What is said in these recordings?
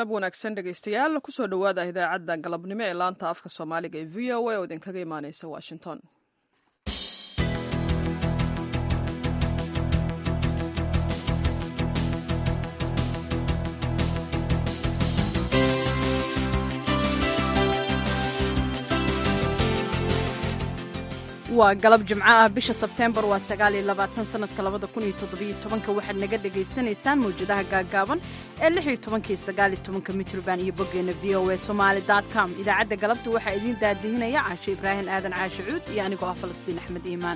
galab wanaagsan dhegaystayaal kusoo dhowaada idaacadda galabnimo ee laanta afka soomaaliga ee v o a oo idinkaga imaaneysa washington. waa galab jimco ah bisha sebteembar waa 9 sanadka 2017 waxaad naga dhagaysanaysaan mawjadaha gaagaaban ee 16 mitrban iyo boggeena v o a somali.com. idaacadda galabta waxaa idiin daadihinaya caashe ibraahim aadan caashe cuud iyo anigoo ah falastiin axmed iimaan.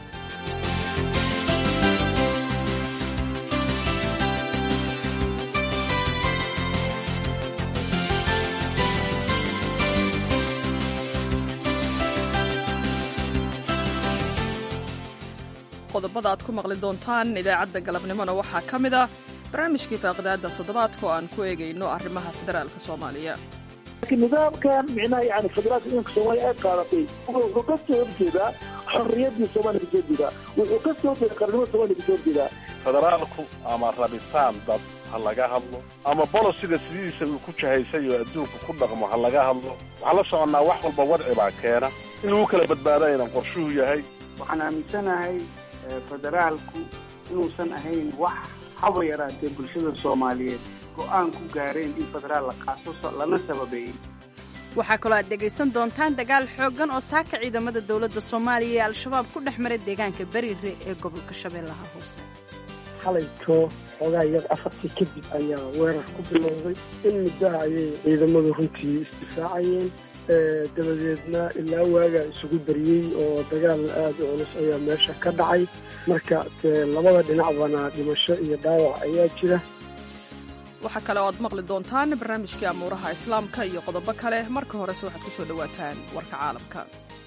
qodobada aad ku maqli doontaan idaacadda galabnimona waxaa ka mid ah barnaamijkii faaqidaada toddobaadka oo aan ku eegayno arrimaha federaalka soomaaliya. laakiin nidaamkan micnaha yani federaalka ciidanka soomaaliya ay qaadatay wuxuu ka soo horjeedaa xorriyaddii soomaaliya kasoo jeedaa, wuxuu ka soo horjeeda qarnimada soomaaliya kasoo horjeedaa. federaalku ama rabitaan dad ha laga hadlo ama bolosiga sidiisa uu ku jahaysay oo adduunka ku dhaqmo ha laga hadlo. waxaan la soconnaa wax walba wadci baa keena in lagu kala badbaada inaan qorshuhu yahay. waxaan aaminsanahay federaalku inuusan ahayn wax haba yaraatee bulshada soomaaliyeed go'aan ku gaareen in federaal la qaato lana sababeeyey. waxaa kaloo aad dhegaysan doontaan dagaal xooggan oo saaka ciidamada dowladda soomaaliya ee al-shabaab ku dhex maray deegaanka bariire ee gobolka shabeellaha hoose. xalayto xoogaa iyada afartii kadib ayaa weerar ku bilowday. in muddaha ayay ciidamadu runtii isdifaacayeen, dabadeedna ilaa waagaa isugu dariyey oo dagaal aad u culus ayaa meesha ka dhacay. marka labada dhinacbana dhimasho iyo dhaawac ayaa jira. waxaa kale oo aad maqli doontaan barnaamijkii amuuraha islaamka iyo qodobo kale. marka horese waxaad ku soo dhowaataan warka caalamka.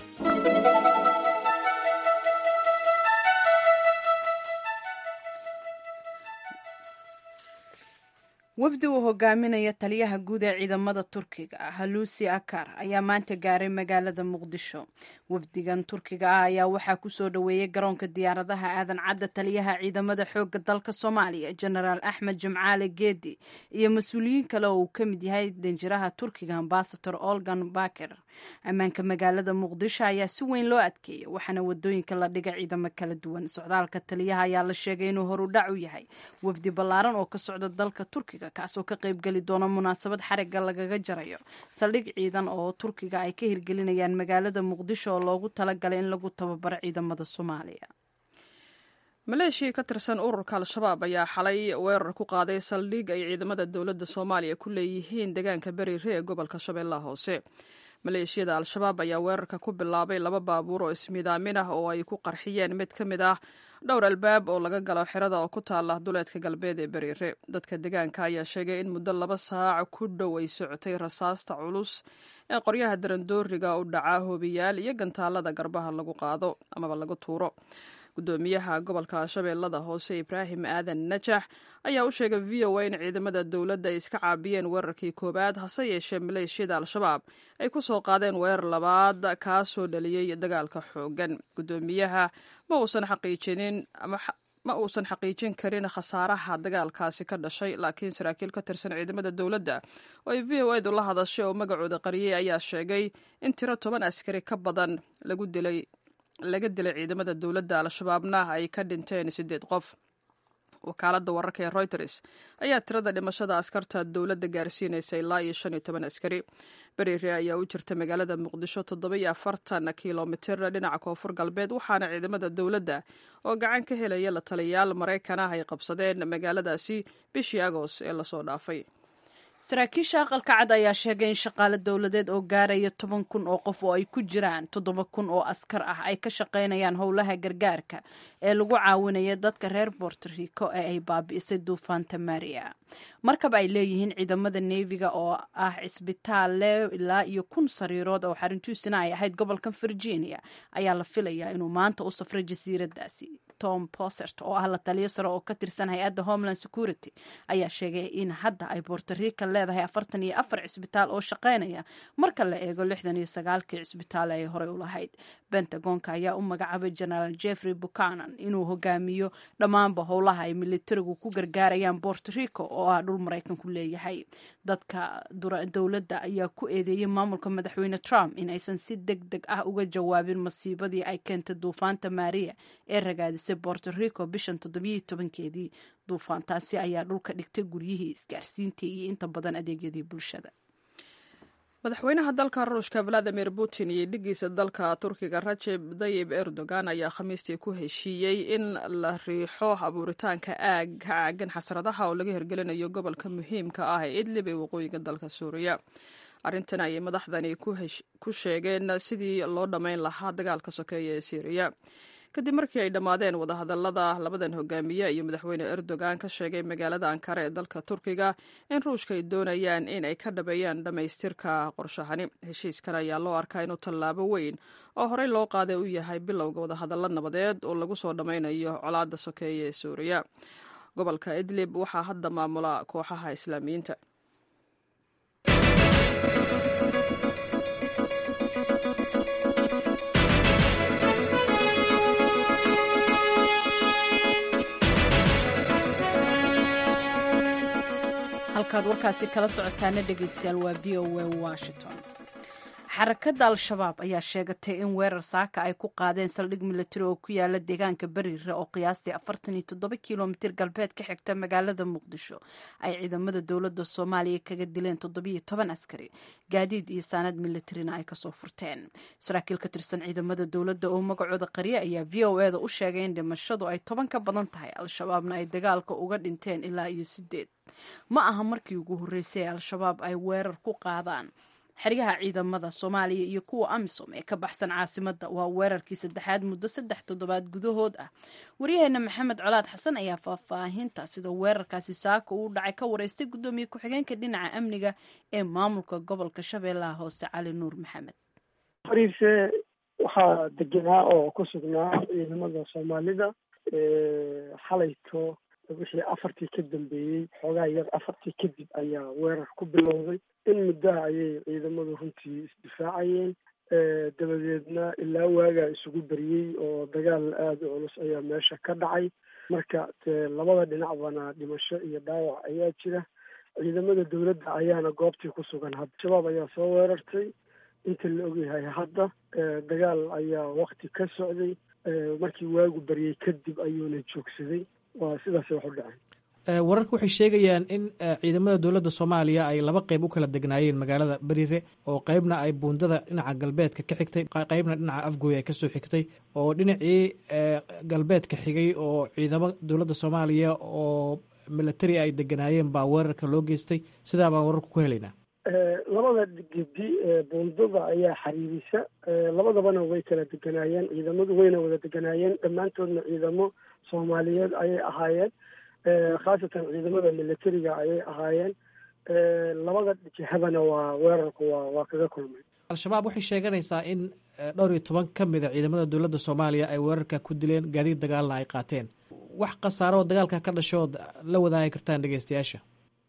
wafdi uu hogaaminaya taliyaha guud ee ciidamada turkiga ah halusi akar ayaa maanta gaaray magaalada muqdisho. wafdigan turkiga ah ayaa waxaa kusoo dhoweeyey garoonka diyaaradaha aadan cadda taliyaha ciidamada xooga dalka soomaaliya jenaraal axmed jimcaale geedi iyo mas-uuliyiin kale oo uu ka mid yahay danjiraha turkiga ambasador olgan baker. ammaanka magaalada muqdisho ayaa si weyn loo adkeeyay, waxaana wadooyinka la dhigay ciidamo kala duwan. socdaalka taliyaha ayaa la sheegay inuu horudhac u yahay wafdi ballaaran oo ka socda dalka turkiga kaasoo ka qaybgeli doona munaasabad xariga lagaga jarayo saldhig ciidan oo turkiga ay ka hirgelinayaan magaalada muqdisho oo loogu talagalay in lagu tababaro ciidamada soomaaliya. maleeshiya ka tirsan ururka al-shabaab ayaa xalay weerar ku qaaday saldhig ay ciidamada dowladda soomaaliya ku leeyihiin deegaanka bariire ee gobolka shabeellaha hoose. maleeshiyada al-shabaab ayaa weerarka ku bilaabay 2 baabuur oo ismidaamin ah oo ay ku qarxiyeen mid ka mid ah dhowr albaab oo laga galo xerada oo ku taala duleedka galbeed ee bariire. dadka deegaanka ayaa sheegay in muddo 2 saac ku dhow ay socotay rasaasta culus ee qoryaha darandooriga u dhaca hoobiyaal iyo gantaalada garbaha lagu qaado amaba lagu tuuro. gudoomiyaha gobolka shabeellada hoose ibraahim aadan najax ayaa u sheegay v o a in ciidamada dowladda ay iska caabiyeen weerarkii koowaad, hase yeeshee maleeshiyada al-shabaab ay ku soo qaadeen weerar labaad kaasoo dhaliyey dagaalka xooggan. gudoomiyaha ma uusan xaqiijin karin khasaaraha dagaalkaasi ka dhashay, laakiin saraakiil ka tirsan ciidamada dowladda oo ay v o edu la hadashay oo magacooda qariyey ayaa sheegay in tiro 10 askari ka badan laga dilay ciidamada dowladda al-shabaabna ay ka dhinteen 8 qof. wakaaladda wararka ee reuters ayaa tirada dhimashada askarta dowladda gaarsiinaysa ilaa 15 askari. bariire ayaa u jirta magaalada muqdisho 47 kilomitir dhinaca koonfur galbeed, waxaana ciidamada dowladda oo gacan ka helaya la taliyayaal maraykan ah ay qabsadeen magaaladaasi bishii agost ee lasoo dhaafay. saraakiisha aqalka cad ayaa sheegay in shaqaale dowladeed oo gaaraya 10,000 oo qof oo ay ku jiraan 7,000 oo askar ah ay ka shaqaynayaan howlaha gargaarka ee lagu caawinaya dadka reer Puerto Rico ee ay baabi'isay duufaanta Maria. markab ay leeyihiin ciidamada neefiga oo ah cisbitaal leh ilaa iyo 1,000 sariirood oo xaruntiisuna ay ahayd gobolka Virginia ayaa la filayaa inuu maanta u safray jasiiradaasi. tom posert oo ah la taliyo sare oo ka tirsan hay-adda homeland security ayaa sheegay in hadda ay borto rico leedahay 44 cisbitaal oo shaqaynaya marka la eego 69kii cisbitaal ay horey u lahayd. Pentagonka ayaa u magacaabay generaal Jeffrey Buchanan inuu hogaamiyo dhammaanba howlaha ay militarigu ku gargaarayaan Puerto Rico oo ah dhul Maraykanku leeyahay. Dadka dowladda ayaa ku eedeeyay maamulka madaxweyne Trump in aysan si degdeg ah uga jawaabin masiibadii ay keentay duufaanta Maria ee ragaadisay Puerto Rico bishan 17keedii. duufaantaasi ayaa dhulka dhigtay guryihii, isgaarsiintii iyo inta badan adeegyadii bulshada. madaxweynaha dalka ruushka valadimir putin iyo dhigiisa dalka turkiga rajeb tayyip erdogan ayaa khamiistii ku heshiiyey in la riixo abuuritaanka aag ka caagan xasradaha oo laga hirgelinayo gobolka muhiimka ah ee idlib ee waqooyiga dalka suuriya. arrintan ayay madaxdani ku sheegeen sidii loo dhammayn lahaa dagaalka sokeeya ee Syria. kadib markii ay dhammaadeen wadahadallada labadan hogaamiye iyo madaxweyne Erdogan ka sheegay magaalada Ankara ee dalka Turkiga in Ruushka ay doonayaan in ay ka dhabeeyaan dhamaystirka qorshahani. heshiiskan ayaa loo arkaa inuu tallaabo weyn oo horey loo qaaday u yahay bilowga wadahadallo nabadeed oo lagu soo dhammaynayo colaadda sokeeye ee Suuriya. gobolka Idlib waxaa hadda maamula kooxaha Islaamiyiinta. halkaad warkaasi kala socotaana dhegaystayaal waa v o a Washington. xarakadda al-shabaab ayaa sheegatay in weerar saaka ay ku qaadeen saldhig militari oo ku yaala deegaanka bariire oo qiyaastii 47 kilomitir galbeed ka xigta magaalada muqdisho ay ciidamada dowladda soomaaliya kaga dileen 17 askari, gaadiid iyo saanad militarina ay kasoo furteen. saraakiil ka tirsan ciidamada dowladda oo magacooda qariya ayaa v o a da u sheegay in dhimashadu ay 10 ka badan tahay, al-shabaabna ay dagaalka uga dhinteen ilaa iyo 8. ma aha markii ugu horreysay ee al-shabaab ay weerar ku qaadaan xeryaha ciidamada Soomaaliya iyo kuwa AMISOM ee ka baxsan caasimadda. waa weerarkii saddexaad muddo 3 toddobaad gudahood ah. waryaheena Maxamed Colaad Xasan ayaa faahfaahinta sida weerarkaasi saaka uu dhacay ka wareystay gudoomiye ku-xigeenka dhinaca amniga ee maamulka gobolka Shabeellaha Hoose Cali Nuur Maxamed. fariise waxaa deganaa oo ku sugnaa ciidamada Soomaalida xalayto wixii 4tii ka dambeeyay xoogaa yar 4tii kadib ayaa weerar ku bilowday. in muddaha ayay ciidamadu runtii isdifaacayeen, dabadeedna ilaa waagaa isugu beriyey oo dagaal aada u culus ayaa meesha ka dhacay. marka labada dhinacbana dhimasho iyo dhaawac ayaa jira. ciidamada dowladda ayaana goobtii ku sugan. hadda shabaab ayaa soo weerartay inta la ogyahay. hadda dagaal ayaa wakti ka socday, markii waagu beriyey kadib ayuuna joogsaday. waa sidaas wax u dhacay. wararka waxay sheegayaan in ciidamada dowladda Soomaaliya ay laba qayb u kala degnaayeen magaalada Bariire, oo qaybna ay buundada dhinaca galbeedka ka xigtay, qaybna dhinaca Afgooy ay ka soo xigtay, oo dhinacii galbeedka xigay oo ciidamada dowladda Soomaaliya oo military ay deganaayeen baa weerarka loo geystay. sidaa baan wararku ku helaynaa. labada gedi buundada ayaa xariirisa, labadabana way kala deganaayeen. ciidamadu wayna wada deganaayeen, dhammaantoodna ciidamo Soomaaliyeed ayay ahaayeen, khaasatan ciidamada militariga ayay ahaayeen. labada jihadana waa weerarku waa kaga kulmay. al-shabaab waxay sheeganaysaa in 12 ka mid a ciidamada dowladda Soomaaliya ay weerarka ku dileen, gaadiid dagaalna ay qaateen. wax khasaaro oo dagaalka ka dhashood la wadaagi kartaan dhegeystayaasha?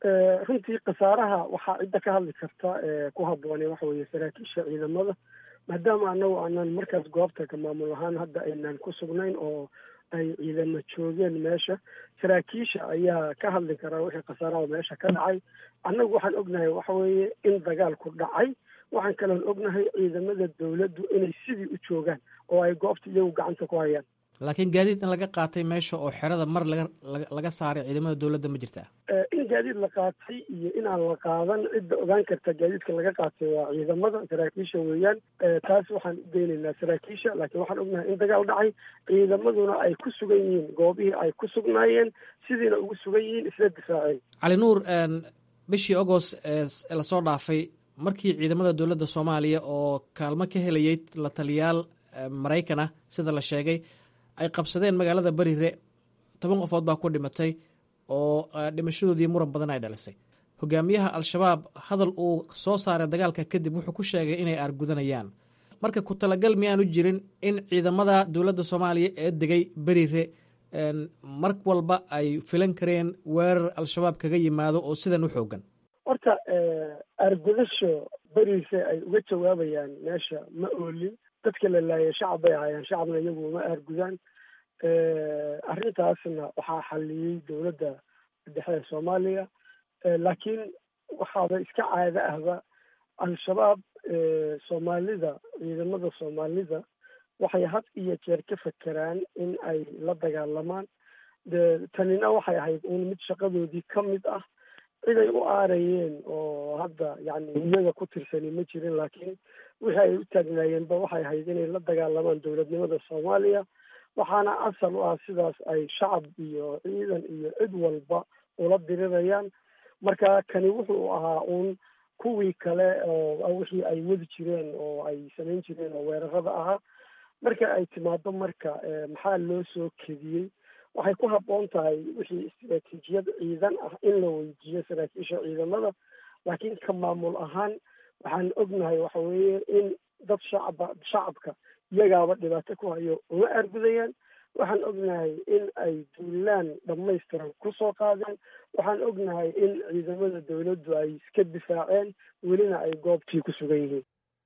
runtii khasaaraha waxaa cidda ka hadli karta ku habboonay waxa weeye saraakiisha ciidamada, maadaama anagu aanan markaas goobta ka maamul ahaan hadda aynaan ku sugnayn oo ay ciidamo joogeen meesha. saraakiisha ayaa ka hadli karaa wixii khasaaraha meesha ka dhacay. annagu waxaan ognahay waxa weeye in dagaalku dhacay. waxaan kaloon ognahay ciidamada dowladdu inay sidii u joogaan oo ay goobta iyagu gacanta ku hayaan. laakiin gaadiid in laga qaatay meesha oo xerada mar laga saaray ciidamada dowladda ma jirtaa? in gaadiid la qaatay iyo inaan la qaadan cidda ogaan karta gaadiidka laga qaatay waa ciidamada, saraakiisha weeyaan. taas waxaan u daynaynaa saraakiisha, laakiin waxaan ognahay in dagaal dhacay, ciidamaduna ay ku sugan yihiin goobihii ay ku sugnaayeen, sidiina ugu sugan yihiin, isla difaaceen. Cali Nuur, bishii Agost lasoo dhaafay markii ciidamada dowladda Soomaaliya oo kaalmo ka helayay la taliyaal Maraykan ah sida la sheegay ay qabsadeen magaalada Bariire, 10 qofood baa ku dhimatay oo dhimashadoodii muran badan ay dhalisay. hogaamiyaha al-shabaab hadal uu soo saaray dagaalka kadib wuxuu ku sheegay inay argudanayaan. marka ku talagal miyaanu jirin in ciidamada dowladda soomaaliya ee degay berire mar walba ay filan kareen weerar al-shabaab kaga yimaado oo sidan u xoogan? horta argudasho beriise ay uga jawaabayaan meesha ma oolin. dadka la laayay shacab bay ahaayeen, shacabna iyagu ma argudaan. arrintaasna waxaa xaliyey dowladda dhexe ee soomaaliya. laakiin waxaaba iska caado ahba al-shabaab soomaalida, ciidamada soomaalida waxay had iyo jeer ka fekeraan in ay la dagaalamaan. tanina waxay ahayd un mid shaqadoodii ka mid ah. cid ay u aarayeen oo hadda yani iyaga ku tirsani ma jirin, laakiin wixii ay u taagnaayeenba waxay ahayd inay la dagaalamaan dowladnimada soomaaliya. waxaana asal u ah sidaas ay shacab iyo ciidan iyo cid walba ula dirirayaan. marka kani wuxuu ahaa uun kuwii kale oo wixii ay wadi jireen oo ay samayn jireen oo weerarada ahaa. marka ay timaado marka maxaa loo soo kediyey, waxay ku habboon tahay wixii istaraatiijiyad ciidan ah in la weydiiyo saraakiisha ciidamada. laakiin ka maamul ahaan waxaan ognahay waxa weeye in dad shacabka iyagaaba dhibaato ku hayo uma argudayaan. waxaan ognahay in ay duulaan dhamaystiran kusoo qaadeen. waxaan ognahay in ciidamada dowladdu ay iska difaaceen, welina ay goobtii ku sugan yihiin.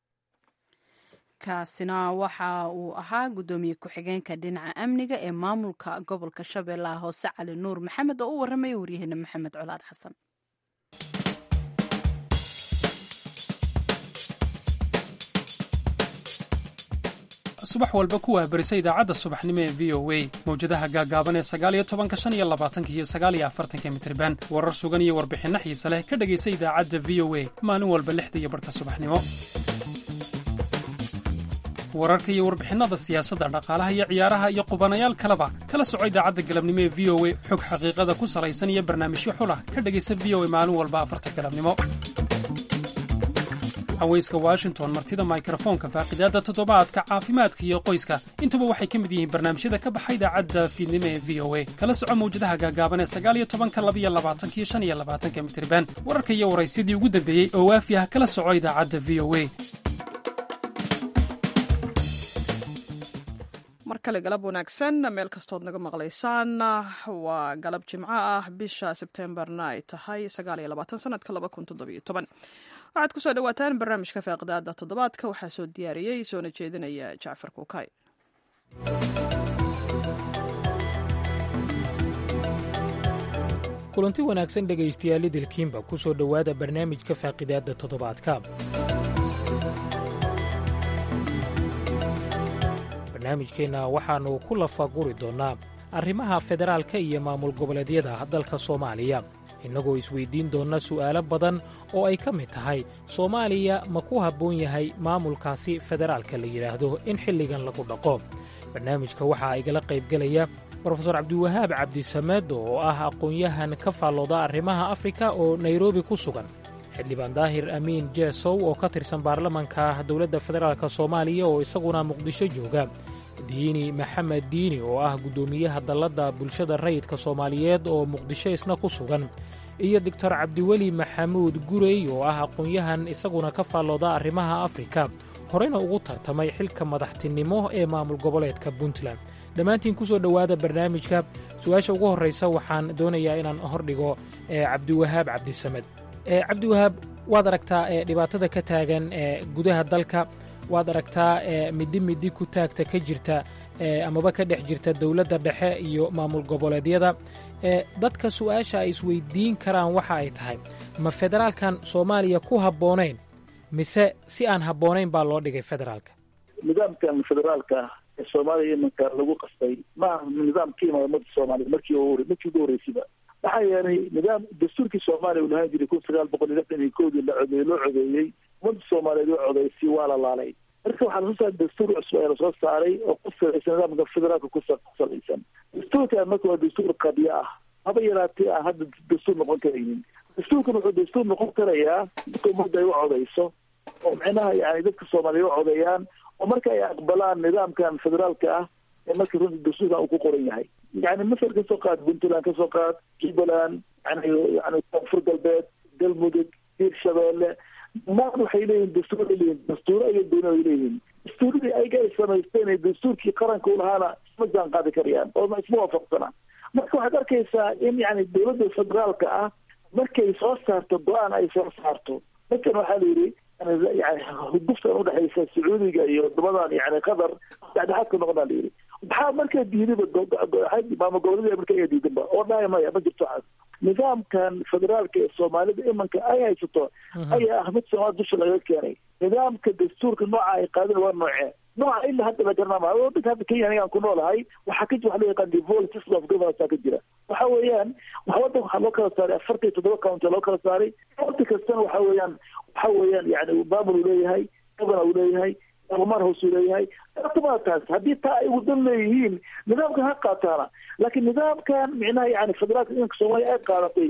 kaasina waxa uu ahaa guddoomiye ku-xigeenka dhinaca amniga ee maamulka gobolka shabeellaha hoose cali nuur maxamed oo u warramaya waryaheena maxamed colaad xasan. subax walba ku waabarisa idaacadda subaxnimo ee v o a mawjadaha gaagaaban ee 19, 25 iyo 49 mitirban. warar sugan iyo warbixinno xiise leh ka dhegaysa idaacadda v o a maalin walba 6:00 subaxnimo. wararka iyo warbixinada siyaasadda, dhaqaalaha iyo ciyaaraha iyo qubanayaal kaleba kala soco idaacadda galabnimo ee v o a. xog xaqiiqada ku salaysan iyo barnaamijyo xulah ka dhegaysa v o a maalin walba 4 galabnimo. haweyska Washington, martida mikrofoonka, faaqidaada toddobaadka, caafimaadka iyo qoyska, intuba waxay ka mid yihiin barnaamijyada ka baxay idaacadda fiidnimo ee v o a. kala soco mawjadaha gaagaaban ee 19, 22 iyo 25 mitirban. wararka iyo waraysidii ugu dambeeyey oo waafi ah kala soco idaacadda v o a. mar kale galab wanaagsan meel kastood naga maqlaysaan. waa galab jimco ah, bisha sebtembarna ay tahay 29 sanadka 2017. waxaad kusoo dhawaataan barnaamijka faaqidaada toddobaadka. waxaa soo diyaariyey soona jeedinaya jacfar kuukay. kulanti wanaagsan dhegaystayaal idilkiinba ku soo dhowaada barnaamijka faaqidaada toddobaadka. barnaamijkeenna waxaannu ku lafaguri doonnaa arrimaha federaalka iyo maamul goboleedyada dalka soomaaliya, innagoo isweyddiin doonna su'aalo badan oo ay ka mid tahay soomaaliya ma ku habboon yahay maamulkaasi federaalka la yidhaahdo in xilligan lagu dhaqo. barnaamijka waxaa igala qaybgelaya brofesor cabdiwahaab cabdisamed oo ah aqoon-yahan ka faallooda arrimaha afrika oo nairobi ku sugan, xildhibaan daahir amiin jeesow oo ka tirsan baarlamanka dowladda federaalk soomaaliya oo isaguna muqdisho jooga, diini maxamed diini oo ah guddoomiyaha dalladda bulshada rayidka soomaaliyeed oo muqdisho isna ku sugan, iyo doctor cabdiweli maxamuud gurey oo ah aqoon-yahan isaguna ka faallooda arrimaha afrika, horeyna ugu tartamay xilka madaxtinimo ee maamul goboleedka puntland. dhammaantiin ku soo dhowaada barnaamijka. su-aasha ugu horraysa waxaan doonayaa inaan hordhigo cabdiwahaab cabdisamed. cabdiwahaab, waad aragtaa dhibaatada ka taagan gudaha dalka, waad aragtaa midi ku taagta ka jirta amaba ka dhex jirta dowladda dhexe iyo maamul goboleedyada. dadka su'aasha ay isweyddiin karaan waxa ay tahay, ma federaalkan soomaaliya ku habboonayn mise si aan habboonayn baa loo dhigay federaalka? nidaamkan federaalka ee soomaaliya imanka lagu qastay ma aha nidaam ka imaada ummadda soomaaliya markii ugu horreysayba. maxaa yeelay nidaam dastuurkii soomaaliya uu lahaan jiray 1961 loo codeeyey, ummadda soomaaliyeed oo codeysay waa la laalay. marka waxaa lasoo saaray dastuur cusub ee lasoo saaray oo ku salaysan nidaamka federaalka ku salaysan. dastuurkan marka waa dastuur qadiya ah, haba yaraatee aan hadda dastuur noqon karaynin. dastuurkan wuxuu dastuur noqon karayaa dadka ummadda ay u codeyso oo micnaha yani dadka soomaaliya u codeeyaan oo marka ay aqbalaan nidaamkan federaalka ah ee marka runta dastuurkan uu ku qoran yahay. yani masar kasoo qaad, puntland kasoo qaad, jubbaland, yani koonfur galbeed, galmudug, hirshabeelle, maan waxay leeyihin dastuur ay leeyihin, dastuuro iyo dooni ay leeyihin. dastuuradii ayaga ay samaysteen ee dastuurkii qaranka u lahaana isma jaan qaadi karayaan oo isma waafaqsanaa. marka waxaad arkaysaa in yani dowladda federaalka ah markay soo saarto go-aan ay soo saarto markan waxaa la yidhi yani huduftan udhexaysa sacuudiga iyo wadamadan yani qatar dhexdhexaadka noqonaa la yidhi maxaa markaa diidaba maamul goboleeda marka ayaa diidanba oo dhahay maya ma jirto waxaas. nidaamkan federaalka ee soomaalida imanka ay haysato ayaa ah mid soomaali dusha laga keenay. nidaamka dastuurka nooca ay qaadeen waa noocee nooca ilaa hadda la garanama wadanka hadda kenya anigaan ku noolahay waxaa ka jira waxa loo yaqaan devolved system of governance ka jira. waxa weeyaan wadanka waxaa loo kala saaray 47 county loo kala saaray. county kastana waxa weeyaan yani maamul uu leeyahay, governor uu leeyahay, baarlamaan hoos uu leeyahay. taas haddii taa ay wadan leeyihiin nidaamkan ha qaataana. laakiin nidaamkan micnaha yani federaalka idanka soomaaliya ay qaadatay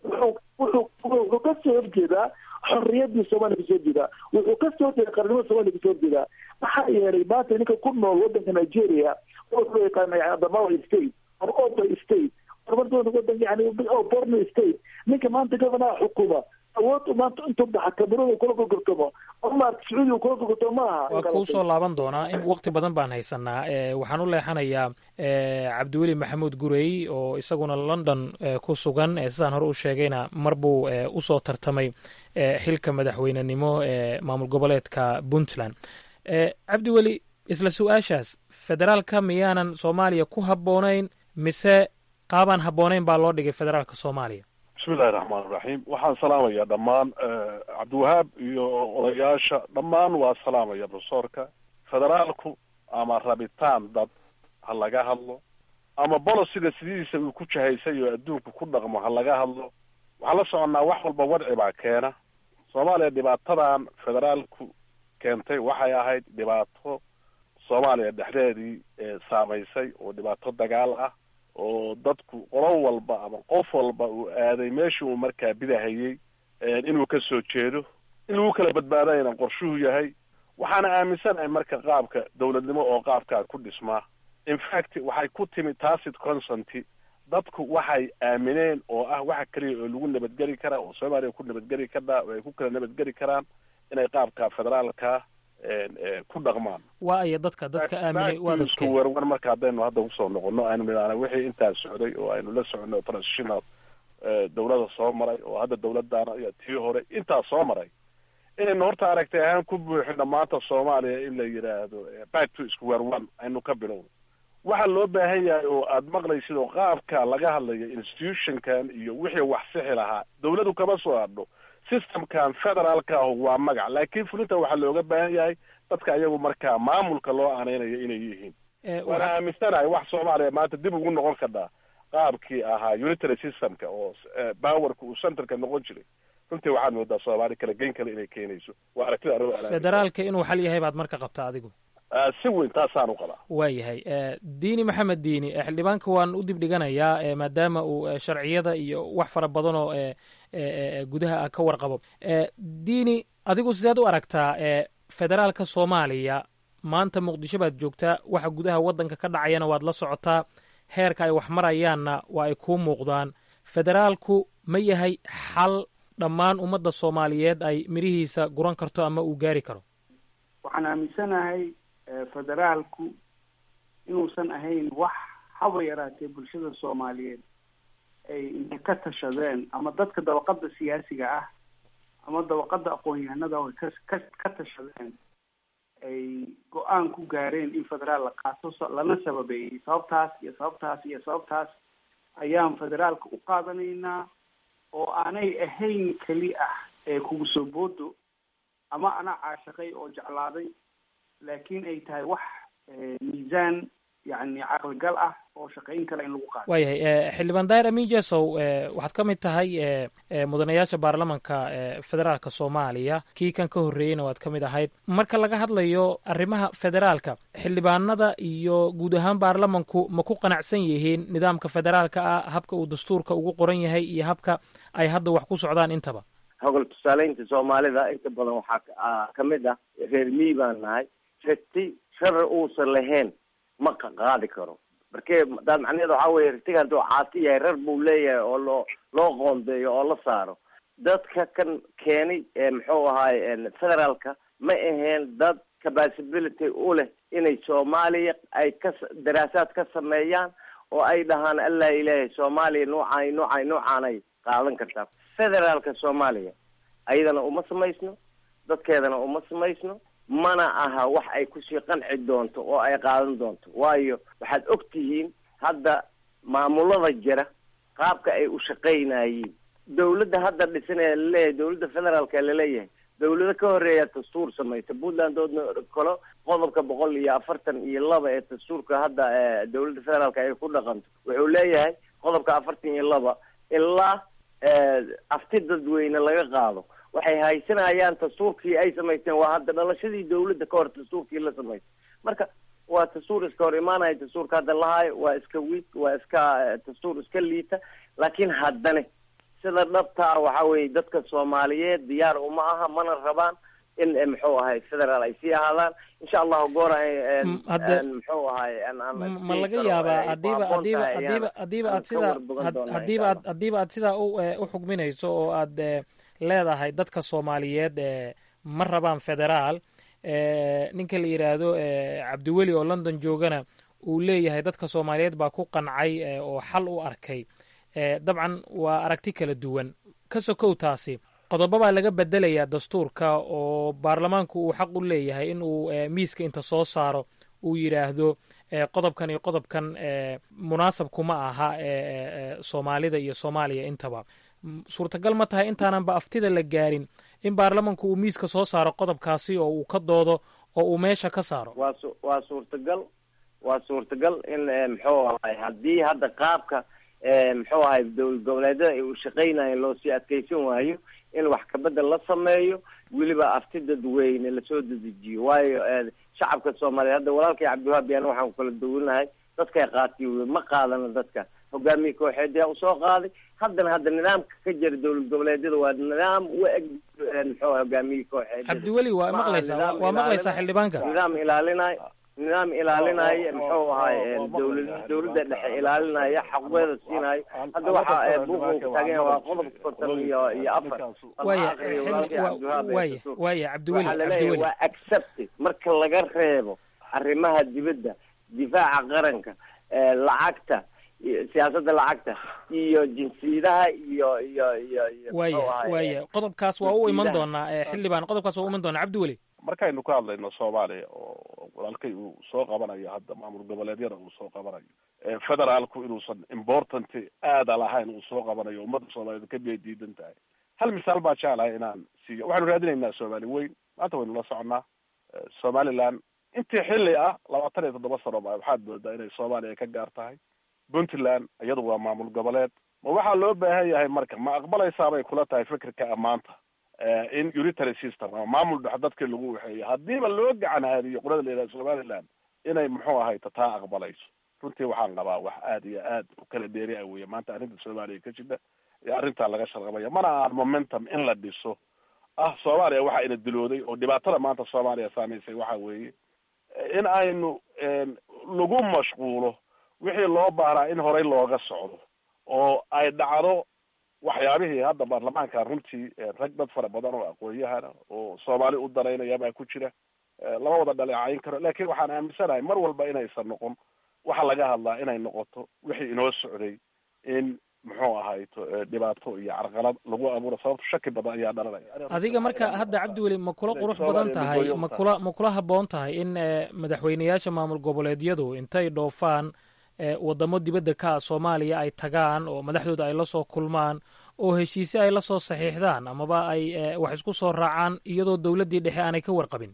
wuxuu ka soo horjeedaa xorriyadii soomaaliya kasoo horjeedaa, wuxuu ka soo horjeeda qarnimada soomaaliya kasoo horjeedaa. maxaa yeelay maanta ninka ku nool wadanka Nigeria oo loo yaqaano yani Adamawa state or Oba state wadan yani Borno state, ninka maanta governaha xukuma awood maanta intuu baxa kamerada kula gorgortamo ama Sacuudiga kula gorgortamo maaha. waa kuu soo laaban doonaa in waqti badan baan haysanaa. waxaan u leexanayaa cabdiweli maxamuud gurey oo isaguna London ku sugan. sidaan hore u sheegayna mar buu usoo tartamay xilka madaxweynenimo ee maamul goboleedka Puntland. cabdiweli, isla su-aashaas federaalka miyaanan Soomaaliya ku habboonayn mise qaabaan habboonayn baa loo dhigay federaalka Soomaaliya? bismillahi raxmaan raxiim. waxaan salaamayaa dhammaan cabdiwahaab iyo odayaasha dhammaan waa salaamaya profesorka. federaalku ama rabitaan dad ha laga hadlo ama bolosiga sidiisa uu ku jahaysay oo adduunku ku dhaqmo ha laga hadlo. waxaan la soconnaa wax walba wadci baa keena. soomaaliya dhibaatadan federaalku keentay waxay ahayd dhibaato soomaaliya dhexdeedii saamaysay oo dhibaato dagaal ah oo dadku qolo walba ama qof walba uu aaday meeshii uu markaa bidahayey inuu ka soo jeedo in lagu kala badbaadayna qorshuhu yahay. waxaana aaminsanahay marka qaabka dowladnimo oo qaabkaa ku dhismaa in fact waxay ku timi tacit consent. dadku waxay aamineen oo ah waxa kaliya oo lagu nabadgeli karaa oo Soomaaliya ku nabadgeli kartaa oo ay ku kala nabadgeli karaan inay qaabka federaalka ku dhaqmaan. waa ay dadka aaminay waa dadka isku warwar marka hadaynu hadda usoo noqono aynu midana wixii intaa socday oo aynu la socono transitional dowladda soo maray oo hadda dowladdaana iyo tii hore intaa soo maray inaynu horta aragtay ahaan ku buuxino maanta Soomaaliya in la yiraahdo back to square one aynu ka bilowno. waxaa loo baahan yahay oo aada maqlaysid oo qaabka laga hadlayo institutionkan iyo wixii wax sixi lahaa dowladdu kama soo hadho. systemkan federaalka ah waa magac, laakiin fulinta waxaa looga baahan yahay dadka iyagu markaa maamulka loo aaneynayo inay yihiin. waana aaminsanahay wax Soomaaliya maanta dib ugu noqon kartaa qaabkii ahaa unitary systemka oo powerka uu centerka noqon jiray. runtii waxaad moodaa Soomaali kala geyn kale inay keenayso. waa aragtida federaalka inuu xal yahay baad marka qabtaa adigu? si weyn taasaan u qabaa. waayahay. diini maxamed diini, xildhibaanka waan u dib dhiganayaa maadaama uu sharciyada iyo wax fara badan oo gudaha ah ka warqabo. diini, adigu sideed u aragtaa federaalka Soomaaliya? maanta Muqdisho baad joogtaa, waxa gudaha waddanka ka dhacayana waad la socotaa, heerka ay wax marayaanna waa ay kuu muuqdaan. federaalku ma yahay xal dhammaan ummadda Soomaaliyeed ay mirihiisa guran karto ama uu gaari karo? waxaan aaminsanahay federaalku inuusan ahayn wax haba yaraatee bulshada Soomaaliyeed ay intay ka tashadeen ama dadka dabaqada siyaasiga ah ama dabaqada aqoon-yahanada oo ka tashadeen ay go-aan ku gaareen in federaal la qaato lana sababeeyey sababtaas iyo sababtaas iyo sababtaas ayaan federaalka u qaadanaynaa oo aanay ahayn keli ah ee kugu soo boodo ama ana caashaqay oo jeclaaday, laakiin ay tahay wax miisaan yani caqligal ah oo shaqayn kale in lagu qaado. waayahay. xildhibaan daahir amiin jesow, waxaad ka mid tahay mudanayaasha baarlamanka federaalka Soomaaliya, kii kan ka horreeyeyna waad ka mid ahayd. marka laga hadlayo arrimaha federaalka, xildhibaanada iyo guud ahaan baarlamanku ma ku qanacsan yihiin nidaamka federaalka ah, habka uu dastuurka ugu qoran yahay iyo habka ay hadda wax ku socdaan intaba? hogol tusaaleynta Soomaalida inta badan waxaa kamid ah reer miyi baan nahay. ragti shar uusan lahayn ma qaadi karo. markee dad macnaheedu waxaa weeye ragtiga hadduu caasi yahay rar buu leeyahay oo loo qoondeeyo oo la saaro. dadka kan keenay muxuu ahaay federaalka ma ahayn dad capability u leh inay soomaaliya ay daraasaad ka sameeyaan oo ay dhahaan alla ilaahay soomaaliya noocaanay qaadan kartaa. federaalka soomaaliya ayadana uma samaysno, dadkeedana uma samaysno, mana aha wax ay kusii qanci doonto oo ay qaadan doonto. waayo waxaad og tihiin hadda maamulada jira qaabka ay u shaqaynayeen. dawladda hadda dhisan ee laleeyahay dawladda federaalka laleeyahay dawlado ka horeeya dastuur samaysa. puntland oo kale qodobka 142 ee dastuurka hadda dawladda federaalka ay ku dhaqanto wuxuu leeyahay qodobka 42 ilaa afti dadweyne laga qaado waxay haysanayaan dastuurkii ay samaysteen. waa hadda dhalashadii dawladda ka hor dastuurkii la samaystay. marka waa dastuur iska hor imaanaya dastuurka hadda lahayo waa iska weak, waa iska dastuur iska liita. laakiin haddana sida dhabtaa waxa weeye dadka Soomaaliyeed diyaar uma aha, mana rabaan in muxuu ahay federaal ay sii ahaadaan. insha Allah goora muxuu ahay ma laga yaabaa hadiiba aad sidaa u xugminayso oo aad leedahay dadka Soomaaliyeed ma rabaan federaal. ninka la yiraahdo Cabdiweli oo London joogana uu leeyahay dadka Soomaaliyeed baa ku qancay oo xal u arkay. dabcan waa aragti kala duwan. ka sokow taasi qodobo baa laga bedelayaa dastuurka oo baarlamaanku uu xaq u leeyahay in uu miiska inta soo saaro uu yidhaahdo qodobkan iyo qodobkan munaasab kuma aha Soomaalida iyo Soomaaliya intaba. suurtagal ma tahay intaananba aftida la gaarin in baarlamaanku uu miiska soo saaro qodobkaasi oo uu ka doodo oo uu meesha ka saaro? waa suurtagal in muxuu ahay haddii hadda qaabka muxuu ahay dowlad goboleedyada ay u shaqaynayeen loo sii adkaysan waayo in wax kabedel la sameeyo, weliba afti dadweyne lasoo dedejiyo. waayo shacabka Soomaaliyeed hadda walaalkay Cabdiwahaab yaan waxaan kala duwanahay dadkay qaatiyo ma qaadana. dadka hogaamiye kooxeed ayaa usoo qaaday. hadda nidaamka ka jira dowlad goboleedyada waa nidaam u eg muxuu hogaamiye kooxeed. Cabdiweli waa maqlaysaa xildhibaanka nidaam ilaalinaya muxuu ahay dawladda dhexe ilaalinaya xaqweeda siinaya. hadda waxa buuqa taagan waa qodobka 54. waaya Cabdiweli waa accepted marka laga reebo arrimaha dibadda, difaaca qaranka, lacagta, siyaasadda lacagta iyo jinsiyadaha iyo waaya qodobkaas waa u iman doonaa xildhibaan. qodobkaas waa u iman doonaa. Cabdiweli, markaynu ka hadlayno Soomaaliya oo walaalkay uu soo qabanayo hadda maamul goboleedyada uu soo qabanayo federaalku inuusan important aada lahayn uu soo qabanayo ummadda Soomaaliyeed ka diidan tahay. hal misaal baa jeclahay inaan siiyo. waxaanu raadinaynaa Soomaali weyn. maanta waynu la soconaa Somaliland intii xilli ah 27 sano baa waxaad moodaa inay Soomaaliya ka gaar tahay. Puntland iyadu waa maamul goboleed. ma waxaa loo baahan yahay marka ma aqbalaysaa bay kula tahay fikirka amaanta in unitary system ama maamul dhex dadka lagu waxeeyo haddiiba loo gacan haadiyo qolada leedahay Somaliland inay muxuu ahay taa aqbalayso? runtii waxaan qabaa wax aad iyo aad u kala dheeri ah weeye maanta arrinta Soomaaliya ka jirta ee arrinta laga sharqabaya. mana aan momentum in la dhiso Soomaaliya waxa ina dilooday oo dhibaatada maanta Soomaaliya saameysay waxa weeye in aynu lagu mashquulo wixii loo baahnaa in horey looga socdo oo ay dhacdo waxyaabihii hadda baarlamaanka runtii rag dad fara badan oo aqoon-yahana oo Soomaali u danaynaya baa ku jira. lama wada dhaleecayn karo, laakiin waxaan aaminsanahay mar walba inaysan noqon waxa laga hadlaa inay noqoto wixii inoo socday in muxuu ahay dhibaato iyo carqalad lagu abuuro. sababto shaki badan ayaa dhalanaya. adiga marka hadda Cabdiweli ma kula qurux badan tahay ma kula habboon tahay in madaxweynayaasha maamul goboleedyadu intay dhoofaan wadamo dibadda ka Soomaaliya ay tagaan oo madaxdooda ay la soo kulmaan oo heshiisyo ay la soo saxiixdaan amaba ay wax isku soo raacaan iyadoo dawladdii dhexe aanay ka warqabin?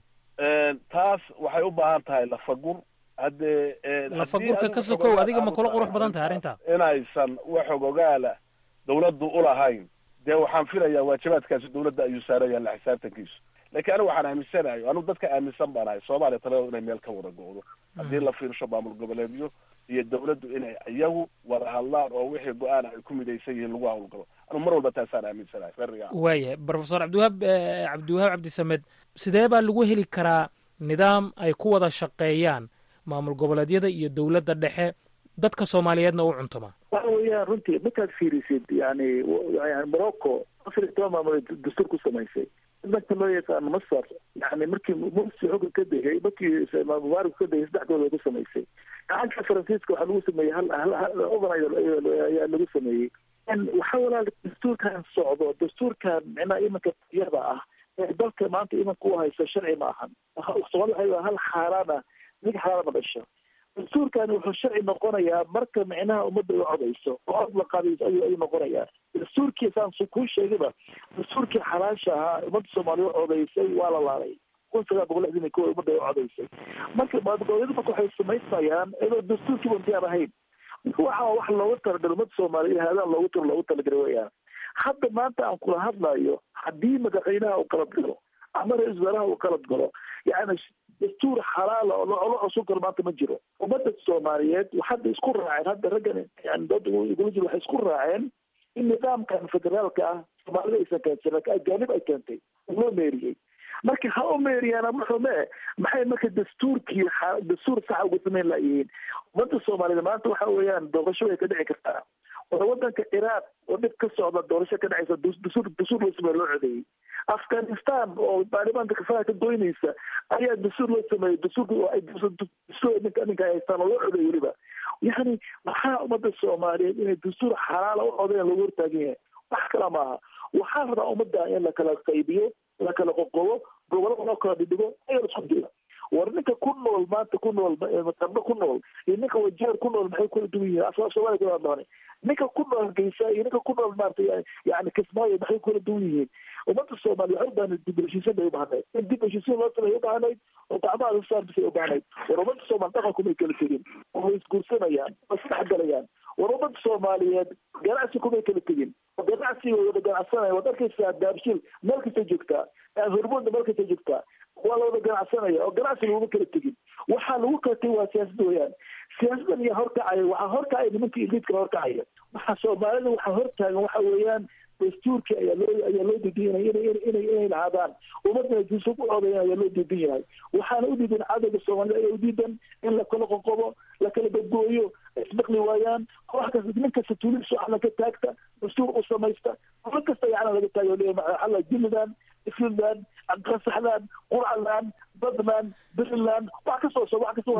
taas waxay u baahan tahay lafagur. haddee lafagurka ka sokow adiga ma kula qurux badan tahay arrinta inaysan wax ogaala dawladdu u lahayn? dee waxaan filayaa waajibaadkaasi dawladda ayuu saaraya la xisaabtankiisu. laakiin anigu waxaan aaminsanayo anigu dadka aaminsan baan ahay Soomaaliya talada inay meel ka wada go'do haddii la fiirsho maamul goboleedyo iyo dawladdu inay iyagu wada hadlaan oo wixii go-aan ay ku midaysan yihiin lagu hawlgalo. anigu mar walba taasaan aaminsanahay. waaya Professor Cabdiwahaab Cabdisamed, sidee baa lagu heli karaa nidaam ay ku wada shaqeeyaan maamul goboleedyada iyo dawladda dhexe dadka Soomaaliyeedna u cuntuma? waxa weeyaan runtii markaad fiirisid yani Morocco 14 maamul dastuur ku samaysay dadka loo yaqaano masar yani markii mursi xugga ka degay markii mubaarak ka degay 3 gool ku samaysay gacanka faransiiska waxaa lagu sameeyey hal override ayaa lagu sameeyey waxa walaal dastuurkan socdo dastuurkan micnaha imanka iyada ah ee dalka maanta imanka u haysa sharci ma ahan Soomaaliya hal xaaraana mid xaaraana dhasho dastuurkan wuxuu sharci noqonayaa marka micnaha ummadda u codayso oo cod la qaadayso ayuu noqonayaa dastuurkii saan ku sheegayba dastuurkii xalaasha ahaa ummadda Soomaaliya u codaysay waa la laalay 1960 ummadda u codaysay marka maadgoodada waxay samaysayaan iyadoo dastuurkii wantiyan ahayn waxa wax loogu talagalay ummadda Soomaaliya hadaan loogu talagalay weeyaan hadda maanta aan kula hadlayo haddii madaxweynaha uu qalad galo ama ra-iisul wasaaraha uu qalad galo yani dastuur xalaala oo loo cusub karo maanta ma jiro ummadda Soomaaliyeed waxay isku raaceen hadda raggan yani dad igula jiro waxay isku raaceen in nidaamkan federaalka ah Soomaalida aysan keensan ajaanib ay keentay loo meeriyey marka ha u meeriyaan maxay marka dastuur sax ugu samayn lahaayeen ummadda Soomaalida maanta waxa weeyaan doorasho ay ka dhici kartaa wadanka Iraq oo dib ka socda doorasho ka dhacaysa dastuur loo sameeyay Afghanistan oo baarlamaanka kafaha ka doonaysa ayaa dastuur loo sameeyay dastuurka oo ay dastuur ninka haystaan oo loo codeeyay weliba yani waxaa ummadda Soomaaliyeed inay dastuur xalaal u codeeyaan lagu hortaagan yahay wax kala maaha waxaa rabaa ummadda in la kala qaybiyo la kala qoqobo gobolada loo kala dhigo ayaa isku jira war ninka ku nool maanta ku nool matambe ku nool iyo ninka wajeer ku nool maxay kula duwan yihiin asal Soomaaliya kala doonay ninka ku nool Geesa iyo ninka ku nool maanta yani Kismaayo maxay kula duwan yihiin ummadda Soomaaliya waxay baan dib u heshiisiin bay u baahnayd in dib u heshiisiin loo sameeyo u baahnayd oo gacmaha la saar bisay u baahnayd war ummadda Soomaaliya dhaqanku may kala tegin oo isguursanayaan oo isdhexgalayaan war ummadda Soomaaliyeed ganacsi kumay kala tegin ganacsiga wada ganacsanaya wad arkaysaa daabshil meel kasta joogtaa hormuudna meel kasta joogtaa waa la wada ganacsanaya oo ganacsi lagu kala tegin waxaa lagu kala tegin waa siyaasad weeyaan siyaasadan iyo horkacaya waxaa horkacaya nimanka iliidka horkacaya waxaa Soomaalida waxaa hortaagan waxa weeyaan dastuurkii ayaa loo diidan yahay inay lahaadaan ummadna dastuur u codeeyaan ayaa loo diidan yahay waxaana u diidan cadowga Soomaalida ayaa u diidan in la kala qoqobo la kala badgooyo isbaqli waayaan wax kasta nin kasta tuuliso alla ka taagta dastuur u samaysta wax kasta yacni laga taago leeyahay alla jildan islan aqsaxlan qur'an badman bilan wax kasoo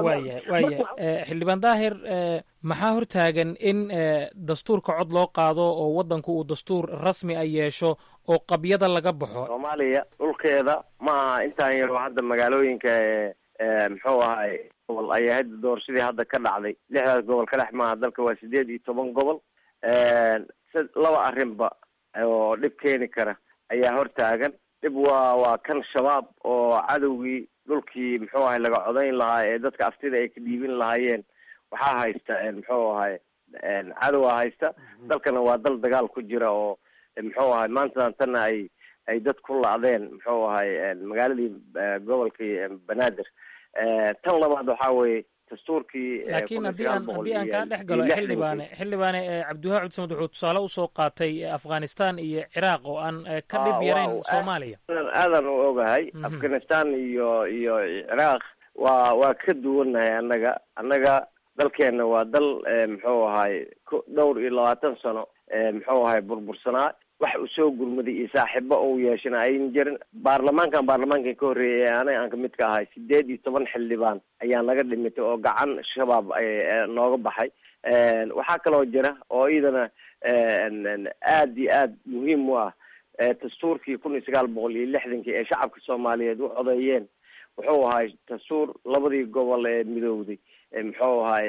waaya xildhibaan daahir maxaa hortaagan in dastuurka cod loo qaado oo wadanku uu dastuur rasmi ah yeesho oo qabyada laga baxo Soomaaliya dhulkeeda ma aha intaan yar hadda magaalooyinka muxuu ahay gobol ay hadda doorashadii hadda ka dhacday 6 gobol ka dhex maaha dalka waa 18 gobol laba arrinba oo dhib keeni kara ayaa hortaagan dhib waa kan shabaab oo cadowgii dhulkii muxuu ahay laga codayn lahaa ee dadka aftida ay ka dhiibin lahaayeen waxaa haysta muxuu ahay cadowa haysta dalkana waa dal dagaal ku jira oo muxuu ahay maanta tanna ay dad ku lacdeen muxuu ahay magaaladii gobolkii Banaadir tan labaad waxaa weeye dastuurkii laakiin haddii aan kaa dhex galo xildhibaane cabdiwahaab cabdi samed wuxuu tusaale usoo qaatay Afghanistan iyo Ciraaq oo aan ka dhib yarayn Soomaaliya aadan u ogahay Afghanistan iyo Ciraaq waa ka duwanahay annaga dalkeena waa dal muxuu ahay dhowr iyo 20 sano muxuu ahay burbursanaa wax u soo gurmaday iyo saaxiibo uu yeeshana ayna jirin baarlamaankan ka horeeyay aan ka mid ka ahay 18 xildhibaan ayaa laga dhimitay oo gacan shabaab ay nooga baxay waxaa kaloo jira oo idana aad iyo aad muhiim u ah dastuurkii 1960 ee shacabka Soomaaliyeed u codeeyeen wuxuu ahay dastuur labadii gobol ee midowday muxuu ahay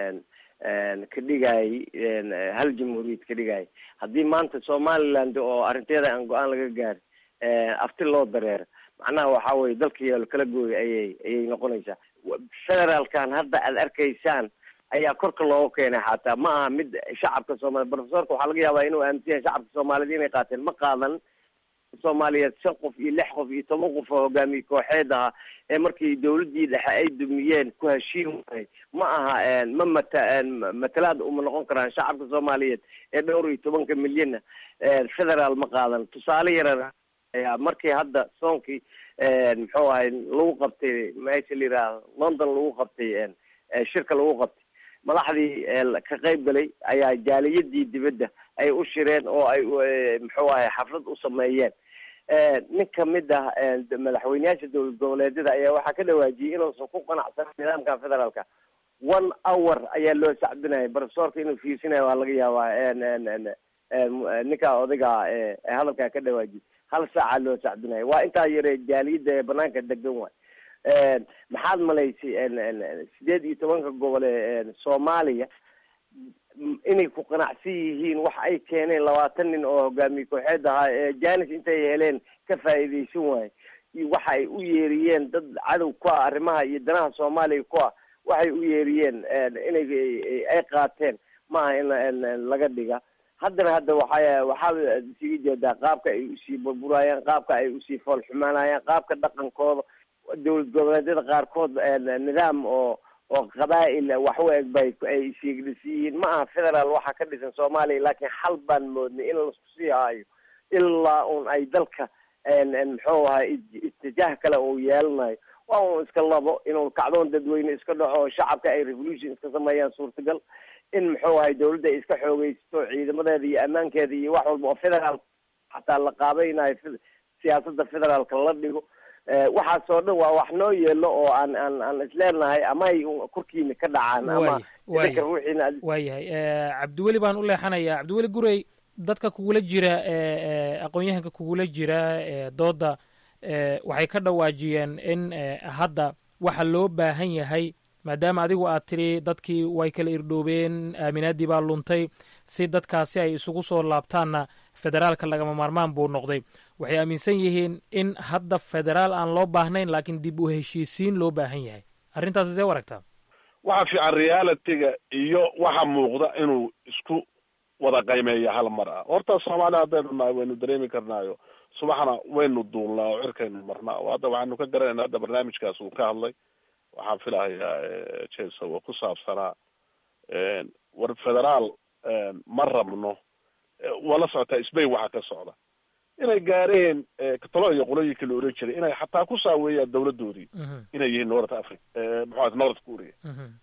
ka dhigay hal jamhuuriyad ka dhigay haddii maanta Somaliland oo arrinteeda aan go'aan laga gaari afti loo dareero macnaha waxa weeye dalkii kala gooy ayay noqonaysaa federaalkan hadda aad arkaysaan ayaa korka looga keenay xataa ma aha mid shacabka Soomaaliyeed professorka waxaa laga yaabaa inuu aaminsan yahay shacabka Soomaaliyeed inay qaateen ma qaadan Soomaaliyeed 5 qof iyo 6 qof iyo 10 qof oo hogaamiye kooxeed ah ee markii dawladii dhexe ay dumiyeen ku heshiin waay ma aha matalaad uma noqon karaan shacabka Soomaaliyeed ee dhowr iyo 10 milyan federaal ma qaadan tusaale yar ayaa markii hadda soonkii muxuu ahay lagu qabtay meesha la yiraahdo London lagu qabtay shirka lagu qabtay madaxdii ka qayb galay ayaa jaaliyadii dibadda ay u shireen oo ay muxuu ahay xaflad u sameeyeen nin kamid ah madaxweyneyaasha dowlad goboleedyada ayaa waxaa ka dhawaajiyey inuusan ku qanacsanin nidaamkan federaalka 1 hour ayaa loo sacbinaya profesorka inuu fiirsinayo waa laga yaabaa ninka odayga hadalkaa ka dhawaajiyey 1 saaca loo sacbinaya waa intaa yare jaaliyada ee banaanka degan waay maxaad malaysay 18 gobol ee Soomaaliya inay ku qanacsan yihiin wax ay keeneen 20 nin oo hogaamiye kooxeed ahaa jaanis intay heleen ka faa'iideysan waay waxa ay u yeeriyeen dad cadow ku ah arrimaha iyo danaha Soomaaliya ku ah waxay u yeeriyeen inay ay qaateen ma in laga dhiga hadda waxaa sii jeedaa qaabka ay usii burburayaan qaabka ay usii fool xumaanayaan qaabka dhaqankooda dowlad goboleedyada qaarkood nidaam oo qabaa'il wax u eg bay ay siigdisiin ma aha federaal waxa ka dhisan Soomaaliya laakiin xal baan moodnay in la isku sii haayo ilaa ay dalka muxuu ahaa istijaah kale uu yeelanayo waa uu iska labo inuu kacdoon dadweyne iska dhaco shacabka ay revolution iska sameeyaan suurtagal in muxuu ahaa dawladda iska xoogeysto ciidamadeeda iyo ammaankeeda iyo wax walba oo federaal xataa la qaabaynayo siyaasadda federaalka la dhigo waxaas oo dhan waa wax noo yeelo oo aan isleenahay ama ay korkiina ka dhacaan ama dadka ruuxiina waayahay cabdiweli baan u leexanayaa cabdiweli gurey dadka kugula jira aqoon-yahanka kugula jira dooda waxay ka dhawaajiyeen in hadda waxa loo baahan yahay maadaama adigu aad tiri dadkii way kala irdhoobeen aaminaadii baa luntay si dadkaasi ay isugu soo laabtaanna federaalka lagama maarmaan buu noqday waxay aaminsan yihiin in hadda federaal aan loo baahnayn laakiin dib u heshiisiin loo baahan yahay arrintaas see waragtaa waxa fiican realityga iyo waxa muuqda inuu isku wada qiimeeya hal mar ah horta Soomaaliya hadaynu nahay waynu dareemi karnaayo subaxna waynu duulnaa oo cirkaynu marnaa oo hadda waxaanu ka garanaynaa hadda barnaamijkaas uu ka hadlay waxaan filahayaa jeesa oo ku saabsanaa war federaal ma rabno wala socota Spain waxa ka socda inay gaareen katalo iyo qolooyinka la oran jiray inay xataa ku saaweeyaan dawladoodii inay yihiin North Africa maxaa North Korea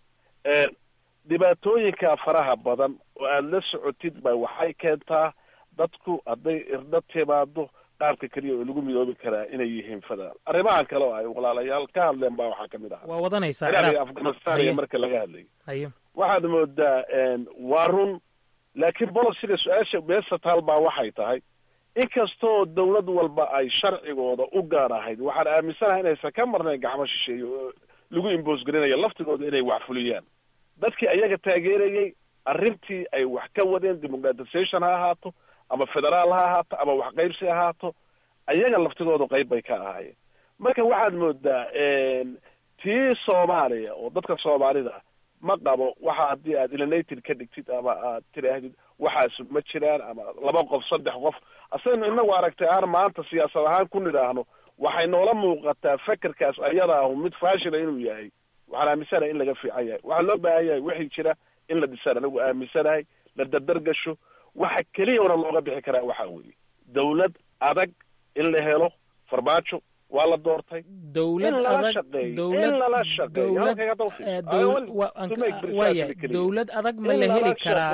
dhibaatooyinka faraha badan oo aad la socotid bay waxay keentaa dadku hadday irda timaado qaabka kaliya oo lagu midoobi karaa inay yihiin federaal arrimahan kale oo ay walaalayaal ka hadleen baa waxaa kamid ah waa wadanaysaa Afghanistan marka laga hadlayay waxaad moodaa waa run laakiin bolosiga su-aasha meesha taal baa waxay tahay inkastoo dawlad walba ay sharcigooda u gaar ahayd waxaan aaminsanahay inaysan ka marnayn gacmo shisheeye oo lagu imboos garinayo laftigooda inay wax fuliyaan dadkii ayaga taageerayay arrintii ay wax ka wadeen democratization ha ahaato ama federaal ha ahaato ama wax qaybsi ha ahaato ayaga laftigooda qayb bay ka ahaayeen marka waxaad moodaa tii Soomaaliya oo dadka Soomaalida ma qabo waxa haddii aad alienated ka dhigtid ama aad tiraahdid waxaas ma jiraan ama 2 qof 3 qof asaynu inagu aragtay aan maanta siyaasad ahaan ku nidhaahno waxay noola muuqataa fikirkaas ayada ah mid faashila inuu yahay waxaan aaminsanahay in laga fiican yahay waxa loo baahan yahay wixii jira in la dhisana anagu aaminsanahay la dardargasho waxa kaliya oo looga bixi karaa waxa weeye dawlad adag in la helo farmaajo waa la doortay dawlad adag ma la heli karaa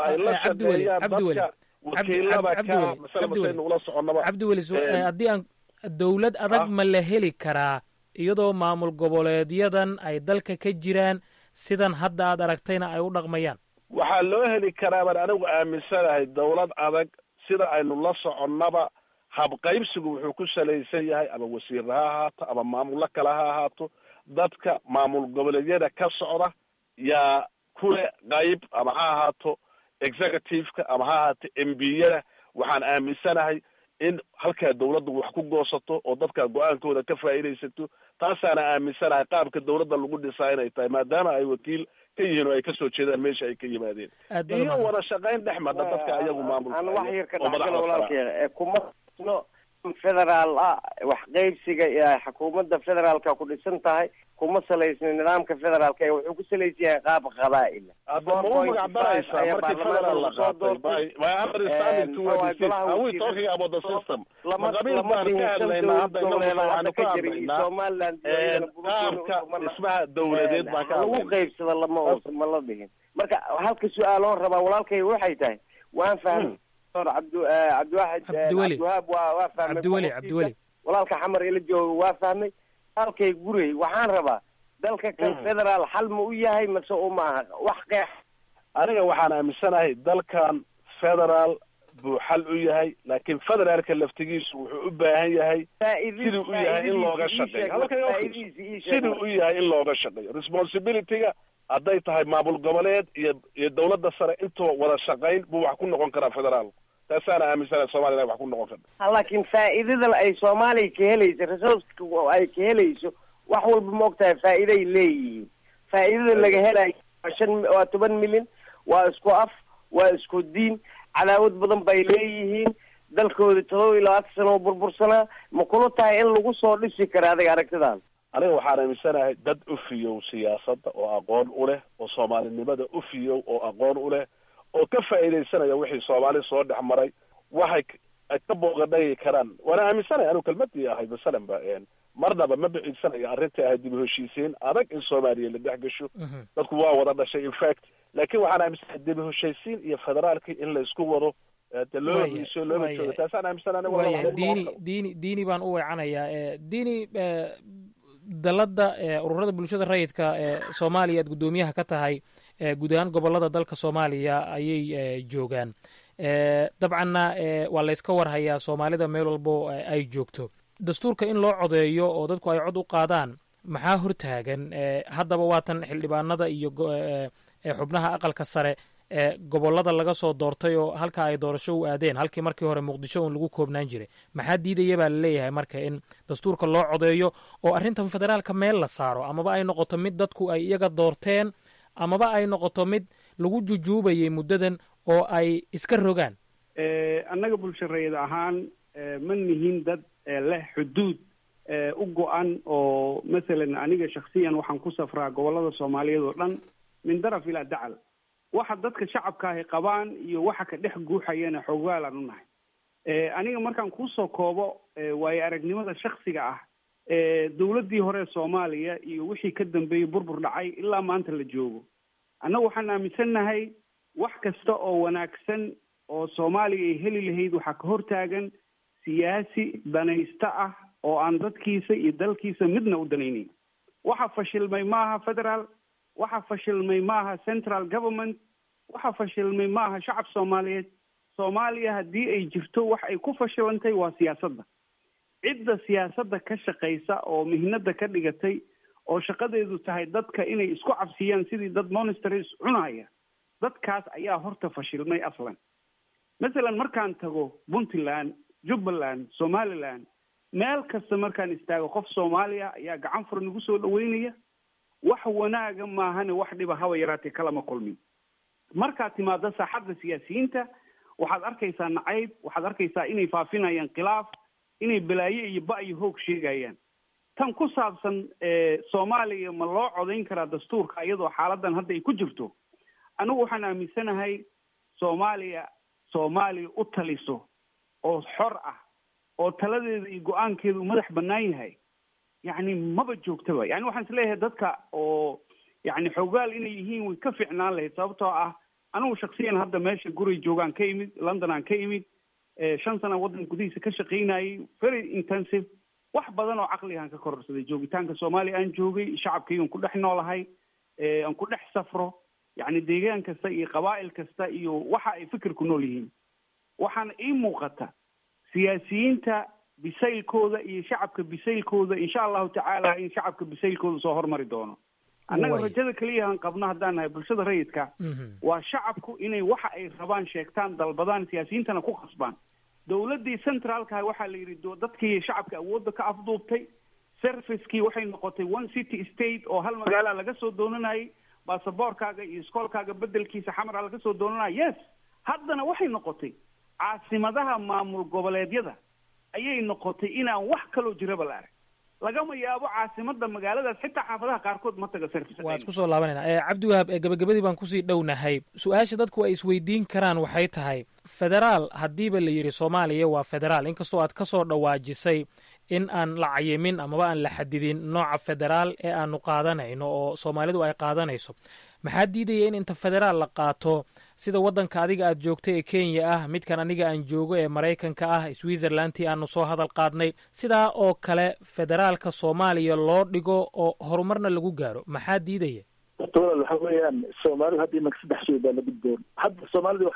cabdiweli haddii aan dawlad adag ma la heli karaa iyadoo maamul goboleedyadan ay dalka ka jiraan sidan hadda aad aragtayna ay u dhaqmayaan waxaa loo heli karaa baan anigu aaminsanahay dawlad adag sida aynu la soconnaba habqaybsigu wuxuu ku salaysan yahay ama wasiirra ha ahaato ama maamullo kale ha ahaato dadka maamul goboleedyada ka socda yaa kule qayb ama ha ahaato executive-ka ama ha ahaato MB-yada waxaan aaminsanahay in halkaa dawladdu wax ku goosato oo dadka go-aankooda ka faa'iidaysato taasaana aaminsanahay qaabka dawladda lagu dhisaa inay tahay maadaama ay wakiil ka yihiin oo ay ka soo jeedaan meesha ay ka yimaadeen iyo wada shaqayn dhex marna dadka ayagu maamulka federaal wax qaybsiga xukuumadda federaalka ku dhisan tahay kuma salaysna nidaamka federaalka ee wuxuu ku salaysan yahay qaab qabaa'il lagu qaybsada ma la dhihin marka halka su-aaloon rabaa walaalkay waxay tahay waan fahmay cabdiwahaab waa fahmay cabdiweli walaalka xamar ila jooga waa fahmay halkay gurey waxaan rabaa dalka kan federaal xal ma u yahay mase uma aha wax qeex aniga waxaan aaminsanahay dalkan federaal buu xal u yahay laakiin federaalka laftigiisu wuxuu u baahan yahay siduu u yahay in looga shaqeeyo siduu u yahay in looga shaqeeyo responsibilityga hadday tahay maamul goboleed iyo dawladda sare intoo wada shaqayn buu wax ku noqon karaa federaal taasaana aaminsanahay soomaliya wax ku noqon karta laakiin faa'iidada ay soomaaliya ka helayso resourceka ay ka helayso wax walba ma ogtahay faa'iiday leeyihiin faa'iidada laga helayo waa 10 milyan waa isku af waa isku diin cadaawad badan bay leeyihiin dalkooda 27 sano oo burbursanaa ma kula tahay in lagu soo dhisi kara adiga aragtidan aniga waxaan aaminsanahay dad u fiyow siyaasadda oo aqoon u leh oo soomaalinimada u fiyow oo aqoon u leh oo ka faa'iidaysanaya wixii soomaali soo dhex maray waxay ka booqadhagi karaan waana aaminsanahay anigu kelmadii ahay masalan ba marnaba ma biciidsanayo arrintai ahayd dib u heshiisiin adag in soomaaliya la dhex gasho dadku waa wada dhashay infact laakiin waxaan aaminsanahay dib u heshiisiin iyo federaalkii in la isku wado de loo heshiiso looma joogo taasaan aaminsanahay diini baan u weecanayaa diini dalada ururada bulshada rayidka ee soomaaliya aad guddoomiyaha ka tahay guud ahaan gobolada dalka soomaaliya ayay joogaan dabcanna waa layska warhayaa soomaalida meel walbo ay joogto dastuurka in loo codeeyo oo dadku ay cod u qaadaan maxaa hortaagan haddaba waatan xildhibaanada iyo xubnaha aqalka sare gobolada laga soo doortay oo halka ay doorasho u aadeen halkii markii hore muqdisho un lagu koobnaan jiray maxaa diidaya baa laleeyahay marka in dastuurka loo codeeyo oo arrintan federaalka meel la saaro amaba ay noqoto mid dadku ay iyaga doorteen amaba ay noqoto mid lagu jujuubayay muddadan oo ay iska rogaan annaga bulshareed ahaan ma nihin dad leh xuduud u go-an oo masalan aniga shaksiyan waxaan ku safraa gobolada soomaaliyeed oo dhan min daraf ilaa dacal waxa dadka shacabka ahi qabaan iyo waxa ka dhex guuxayana xogaalaan u nahay aniga markaan kuusoo koobo waayo aragnimada shaksiga ah dawladdii hore soomaaliya iyo wixii ka dambeeyey burbur dhacay ilaa maanta la joogo annagu waxaan aaminsannahay wax kasta oo wanaagsan oo soomaaliya ay heli lahayd waxaa ka hortaagan siyaasi danaysta ah oo aan dadkiisa iyo dalkiisa midna u danaynayn waxa fashilmay maaha federaal waxa fashilmay maaha central government waxa fashilmay maaha shacab soomaaliyeed soomaaliya haddii ay jirto wax ay ku fashilantay waa siyaasadda cidda siyaasadda ka shaqaysa oo mihnada ka dhigatay oo shaqadeedu tahay dadka inay isku cabsiyaan sidii dad monsters cunaya dadkaas ayaa horta fashilmay aslan masalan markaan tago puntland jubbaland somaliland meel kasta markaan istaago qof soomaaliya ayaa gacan fur nagu soo dhaweynaya wax wanaaga maahane wax dhiba haba yaraatee kalama kulmin markaad timaado saaxadda siyaasiyiinta waxaad arkaysaa nacayb waxaad arkaysaa inay faafinayaan khilaaf inay balaayo iyo ba-iyo hoog sheegayaan tan ku saabsan soomaaliya ma loo codayn karaa dastuurka iyadoo xaaladan hadda ay ku jirto anigu waxaan aaminsanahay soomaaliya u taliso oo xor ah oo taladeeda iyo go-aankeedu madax bannaan yahay yacni maba joogtaba yani waxaan isleeyahay dadka oo yani xogaal inay yihiin way ka fiicnaan lahayd sababtoo ah anigu shaksiyan hadda meesha guray joogaan ka imid london aan ka imid 5 sana waddan gudihiisa ka shaqaynayay very intensive wax badan oo caqligaan ka kororsaday joogitaanka soomaaliya aan joogay shacabkaygan ku dhex noolahay aan ku dhex safro yani deegaan kasta iyo qabaa'il kasta iyo waxa ay fikir ku nool yihiin waxaana ii muuqata siyaasiyiinta bisaylkooda iyo shacabka bisaylkooda insha allahu tacaala in shacabka bisaylkooda soo hormari doono annaga rajada keliyahan qabno haddaan nahay bulshada rayidka waa shacabku inay waxa ay rabaan sheegtaan dalbadaan siyaasiyiintana ku khasbaan dawladdii centraalkaha waxaa la yidhi dadkii shacabka awoodda ka afduubtay servicekii waxay noqotay one city state oo hal magaala laga soo doonanayay baasaboorkaaga iyo iskoolkaaga bedelkiisa xamara laga soo doonanaya yes haddana waxay noqotay caasimadaha maamul goboleedyada ayay noqotay inaan wax kaloo jiraba la arag lagama yaabo caasimada magaaladaas xitaa xaafadaha qaarkood ma taga service waa isku soo laabanayna cabdiwahaab gabagabadii baan kusii dhownahay su-aasha dadku ay isweydiin karaan waxay tahay federaal haddiiba la yidhi soomaaliya waa federaal inkastoo aad ka soo dhawaajisay in aan la cayimin amaba aan la xadidin nooca federaal ee aanu qaadanayno oo soomaalidu ay qaadanayso maxaa diidaya in inta federaal la qaato sida waddanka adiga aad joogta ee Kenya ah, midkan aniga aan joogo ee Maraykanka ah, Switzerlandtii aanu soo hadal qaadnay, sidaa oo kale federaalka Soomaaliya loo dhigo oo horumarna lagu gaaro, maxaa diidaya? waxa weeyaan Soomaalidu hadda imanka saddex shay baa la gudboon. hadda Soomaalida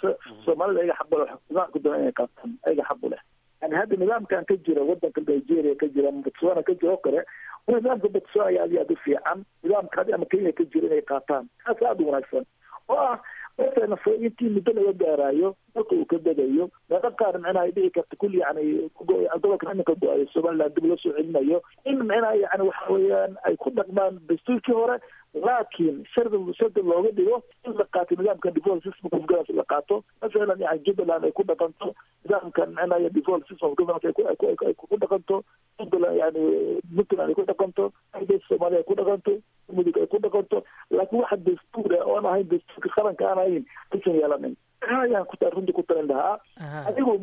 ayaga xaq leh, nidaamka doonaya inay qaataan ayaga xaq leh. yani hadda nidaamkan ka jira waddanka Nigeria ka jira, Botswana ka jira oo kale, nidaamka Botswana ayaa aad u fiican, nidaamka hadda ama Kenya ka jira inay qaataan kaas aad u wanaagsan oo ah مثلا intii muddo laga gaarayo marka uu ka dagayo meelo qaar macnaha ay dhici karta kulli yani gobolka iminka go-ayo Somaliland dib loo soo celinayo in macnaha yani waxa weeyaan ay ku dhaqmaan dastuurkii hore, laakiin shardi looga dhigo in la qaato nidaamka default system of governance la qaato. masalan yani Jubbaland ay ku dhaqanto nidaamkan macnaha default system of governance ay ku dhaqanto, Jubbaland yani Puntland ay ku dhaqanto, Soomaaliya ay ku dhaqanto, mudug ay ku dhaqanto, laakiin waxa dastuur oo aan ahayn dastuurka qaranka aan ahayn aysan yeelanin. ayaan runtii ku talin lahaa adigu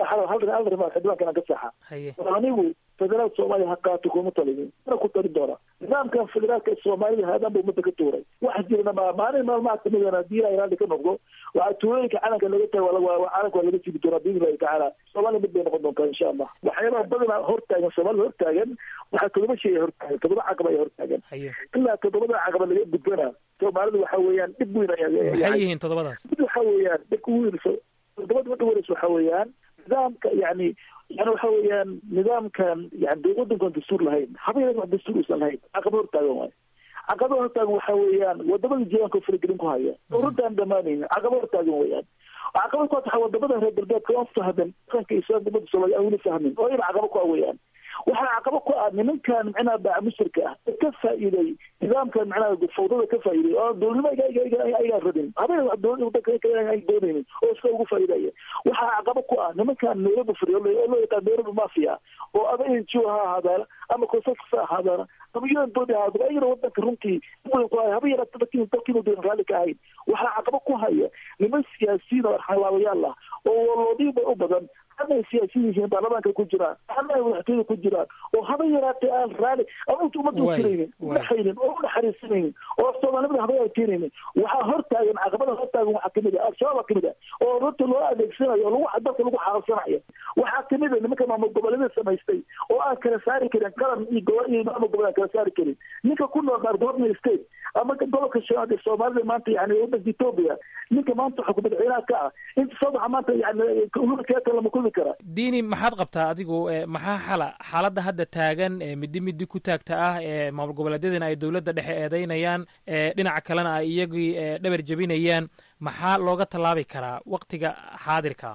hal rimaa xildhibaankan ka saxa anigu federaalka Soomaaliya ha qaato kuma talinin mana ku talin doona nidaamkan federaalka Soomaaliya hadan buu muddo ka tuuray waxa jirna maalin maalmaha kamidana diiraa ilaali ka noqdo waxa tuurayka calanka laga tago waa calanka laga sii doona diiraa taala Soomaaliya mid bay noqon doontaa insha Allah. waxyaalaha badan hortaagan Soomaaliya hortaagan waxa todoba shay hortaagan, todoba caqabad ay hortaagan ilaa todobada caqabad laga gudbana Soomaalidu waxa weeyaan dib weyn maxay yihiin todobadaas? waxa weeyaan dib weyn todobada waxa weeyaan nidaamka yani waxa weeyaan nidaamkan yani waddankan dastuur lahayn habeena dastuur uusan lahayn caqabad hortaagan waay. caqabad hortaagan waxa weeyaan wadamada jiranka faragelin ku haya runtaan dhamaanayna caqabad hortaagan weeyaan. caqabad ku tahay wadamada reer galbeedka oo fahman dhaqanka islaamka ummadda Soomaaliya aan fahmin oo ina caqabad ku weeyaan. waxaa caqabad ku ah nimankan macnaha baa musirka ah ka faa'iiday nidaamkan macnaha fawdada ka faa'iiday oo dowladnimo ay rabin habeen dowladda ay doonayeen oo iska ugu faa'iidaya. waxaa caqabad ku ah nimankan Nairobi fariyo loo yaqaan Nairobi mafia oo abayn jooha hadal ama koosafka hadal ama yoon doodi hadal ay waddanka runtii ku ay habeen dadkii doon raali ka ahayn. waxaa caqabad ku haya niman siyaasiyiin oo xalaawayaal ah oo waloodiba u badan ama siyaasiyiin baarlamaanka ku jira ama madaxtooyada ku jira oo haba yaraatay aan raali ama ummaddu tiraynin waxaynin oo naxariisanaynin oo Soomaalida haba ay tiraynin. waxaa hortaagan caqabada hortaagan waxa kamid ah al-shabaab kamid ah oo runta loo adeegsanayo oo dalka lagu xaaqsanayo. waxaa kamid ah nimanka maamul goboleedyada samaystay oo aan kala saari karin qaran iyo gobol iyo maamul goboleed kala saari karin. ninka ku nool Borno State ama gobolka shanaad ee Soomaalida maanta yani waddanka Ethiopia ninka maanta waxa ku madaxweynaha ka ah inta sabax maanta yani kullu ka lama kulli kara. diini maxaad qabtaa adigu maxaa xaaladda hadda taagan midi ku taagta ah ee maamul goboleedyadana ay dowladda dhexe eedeynayaan dhinaca kalena ay iyagii dhabar jebinayaan, maxaa looga tallaabi karaa waqtiga xaadirka?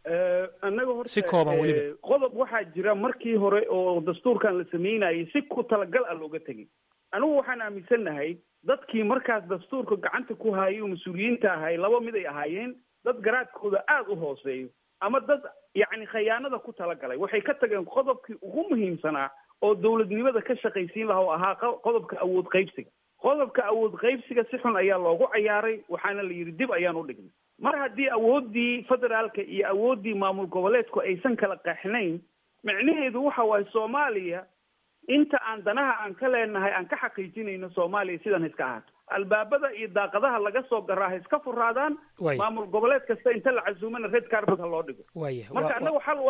annaga horta si kooban weliba qodob waxaa jira markii hore oo dastuurkan la sameynayay si ku talagal ah looga tegay. anigu waxaan aaminsanahay dadkii markaas dastuurka gacanta ku hayay oo mas-uuliyiinta ahay laba mid ay ahaayeen dad garaadkooda aada u hooseeyo ama dad yani khayaanada ku talagalay. waxay ka tageen qodobkii ugu muhiimsanaa oo dowladnimada ka shaqaysiin laha oo ahaa qodobka awood qaybsiga. qodobka awood qaybsiga si xun ayaa loogu cayaaray, waxaana la yidhi dib ayaan u dhignay. mar haddii awooddii federaalka iyo awooddii maamul goboleedku aysan kala qeexnayn, micnaheedu waxa waaye Soomaaliya inta aan danaha aan ka leenahay aan ka xaqiijinayno Soomaaliya sidan iska ahaato. albaabada iyo daaqadaha laga soo garaa iska furaadaan, maamul goboleed kasta inta la casuumana red carpet loo dhigo. marka annagu xal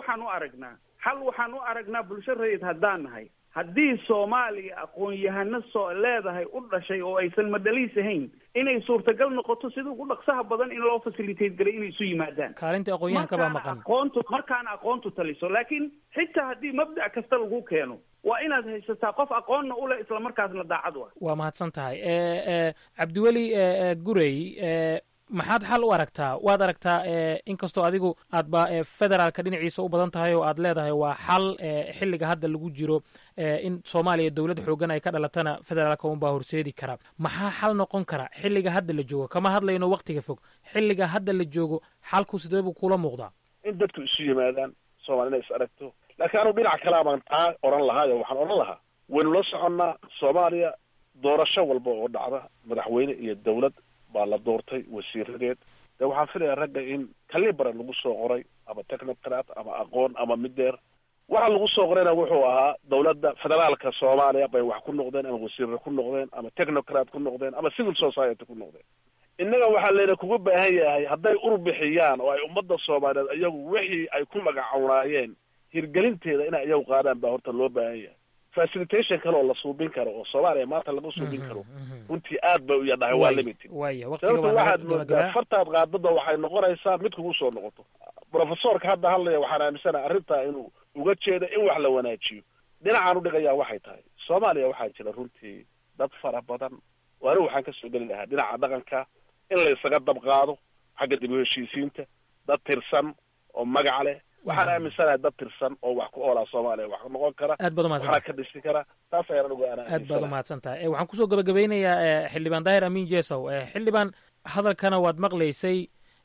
waxaan u aragnaa bulsho rayid haddaan nahay haddii Soomaaliya aqoon-yahano soo leedahay u dhashay oo aysan madaliis ahayn inay suurtagal noqoto sida ugu dhaqsaha badan in loo facilitate galay inay isu yimaadaan. kaalinta aqoon-yahanka baa maqan markaana aqoontu taliso. laakiin xitaa haddii mabda' kasta lagu keeno waa inaad haysataa qof aqoonna u leh isla markaasna daacad u ah. waa mahadsan tahay cabdiweli gurey, maxaad xal u aragtaa? waad aragtaa inkastoo adigu aadba federaalka dhinaciisa u badan tahay oo aad leedahay waa xal xilliga hadda lagu jiro in Soomaaliya dowlad xoogan ay ka dhalatana federaalka unbaa horseedi kara. maxaa xal noqon kara xilliga hadda la joogo? kama hadlayno waqtiga fog, xilliga hadda la joogo xalku sidee buu kula muuqdaa? in dadku isu yimaadaan, Soomaalina is aragto. laakiin anu dhinac kale baan taa oran lahaa oo waxaan oran lahaa waynu la soconnaa Soomaaliya doorasho walba oo dhacda madaxweyne iyo dowlad baa la doortay wasiiradeed. de waxaan filayaa ragga in kalibara lagu soo qoray ama technocrat ama aqoon ama mideer waxa lagu soo qorayna wuxuu ahaa dowladda federaalka Soomaaliya bay wax ku noqdeen ama wasiirro ku noqdeen ama technocrat ku noqdeen ama civil society ku noqdeen. innaga waxaa layna kuga baahan yahay hadday urbixiyaan oo ay ummadda soomaaliyeed iyagu wixii ay ku magacawnaayeen hirgelinteeda inay iyagu qaadaan baa horta loo baahan yahay facilitation kale oo la suubin karo oo soomaaliya maanta laga suubin karo runtii aad bay u yadhahay waa limited sababta waxaad moodaa fartaad qaadada waxay noqonaysaa mid kugu soo noqoto professorka hadda hadlaya waxaan aaminsanahay arrintaa inuu uga jeedo in wax la wanaajiyo dhinacaan u dhigayaa waxay tahay soomaaliya waxaa jira runtii dad fara badan oo anigu waxaan kasoo geli lahaa dhinaca dhaqanka in la isaga dabqaado xagga dib u heshiisiinta dad tirsan oo magac leh waxaan aaminsanahay dad tirsan oo wax ku oolaa soomaaliya wax noqon kara waxna ka dhisi kara taas ayaan anigu aad baad umahadsan tahay waxaan kusoo gabagabeynayaa xildhibaan daahir amiin jesow xildhibaan hadalkana waad maqlaysay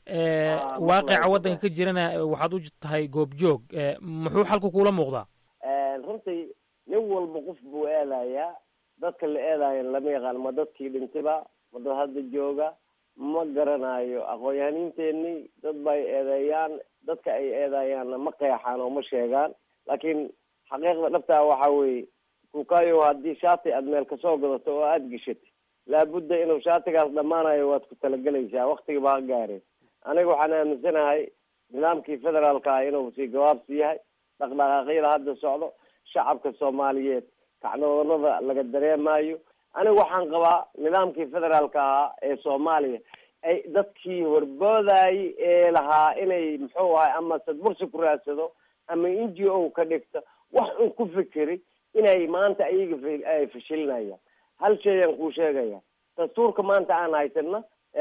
waaqica waddanka ka jirana waxaad u tahay goobjoog muxuu xalku kuula muuqdaa runtii nin walba qof buu eedayaa dadka la eedaayo lama yaqaan ma dadkii dhintayba ma dad hadda jooga ma garanayo aqoon-yahaniinteenii dad bay eedeeyaan dadka ay eedayaanna ma qeexaan oo ma sheegaan laakiin xaqiiqda dhabtaa waxaa weeye kukayo haddii shaati aad meel kasoo gadato oo aada geshatay laabudda inuu shaatigaas dhammaanayo waad ku talagelaysaa waktiga baa gaareen aniga waxaan aaminsanahay nidaamkii federaalka ah inuu sii gabaabsi yahay dhaqdhaqaaqyada hadda socdo shacabka soomaaliyeed kacdoonada laga dareemayo aniga waxaan qabaa nidaamkii federaalka ahaa ee soomaaliya ay dadkii horboodayay ee lahaa inay muxuu ahay ama sadbursi ku raadsado ama NGO ka dhigta wax un ku fikeri inay maanta iyaga ay fashilinayaan hal shay aan kuu sheegaya dastuurka maanta aan haysana ee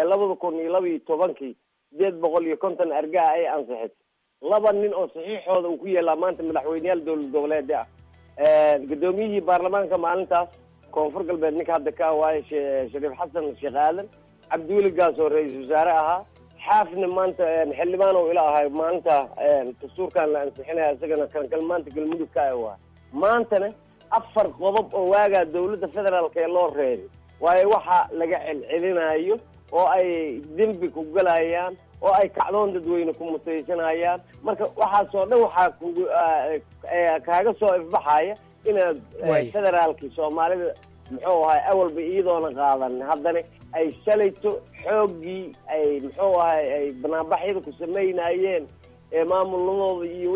2012 850 argaa ay ansixisay 2 nin oo saxiixooda uu ku yeelaa maanta madaxweyneyaal dowlad goboleed ah gudoomiyihii baarlamaanka maalintaas koonfur galbeed ninka hadda ka waaye shariif xasan sheekh aadan cabdiweli gaas oo ra-iisul wasaare ahaa xaafna maanta xildhibaan oo ila ahay maalinta dastuurkan la ansixinaya isagana kan maanta galmudug ka waa maantana 4 qodob oo waagaa dowladda federaalka ee loo reebay waayo waxa laga celcelinayo oo ay dembi ku galayaan oo ay kacdoon dadweyne ku mutaysanayaan marka waxaasoo dhan waxaa kaaga soo ifbaxaya inaad federaalkii soomaalida muxuu ahay awalba iyadoona qaadan haddana ay shalayto xooggii ay muxuu ahay ay banaanbaxyada ku samaynayeen ee maamulnimooda iyo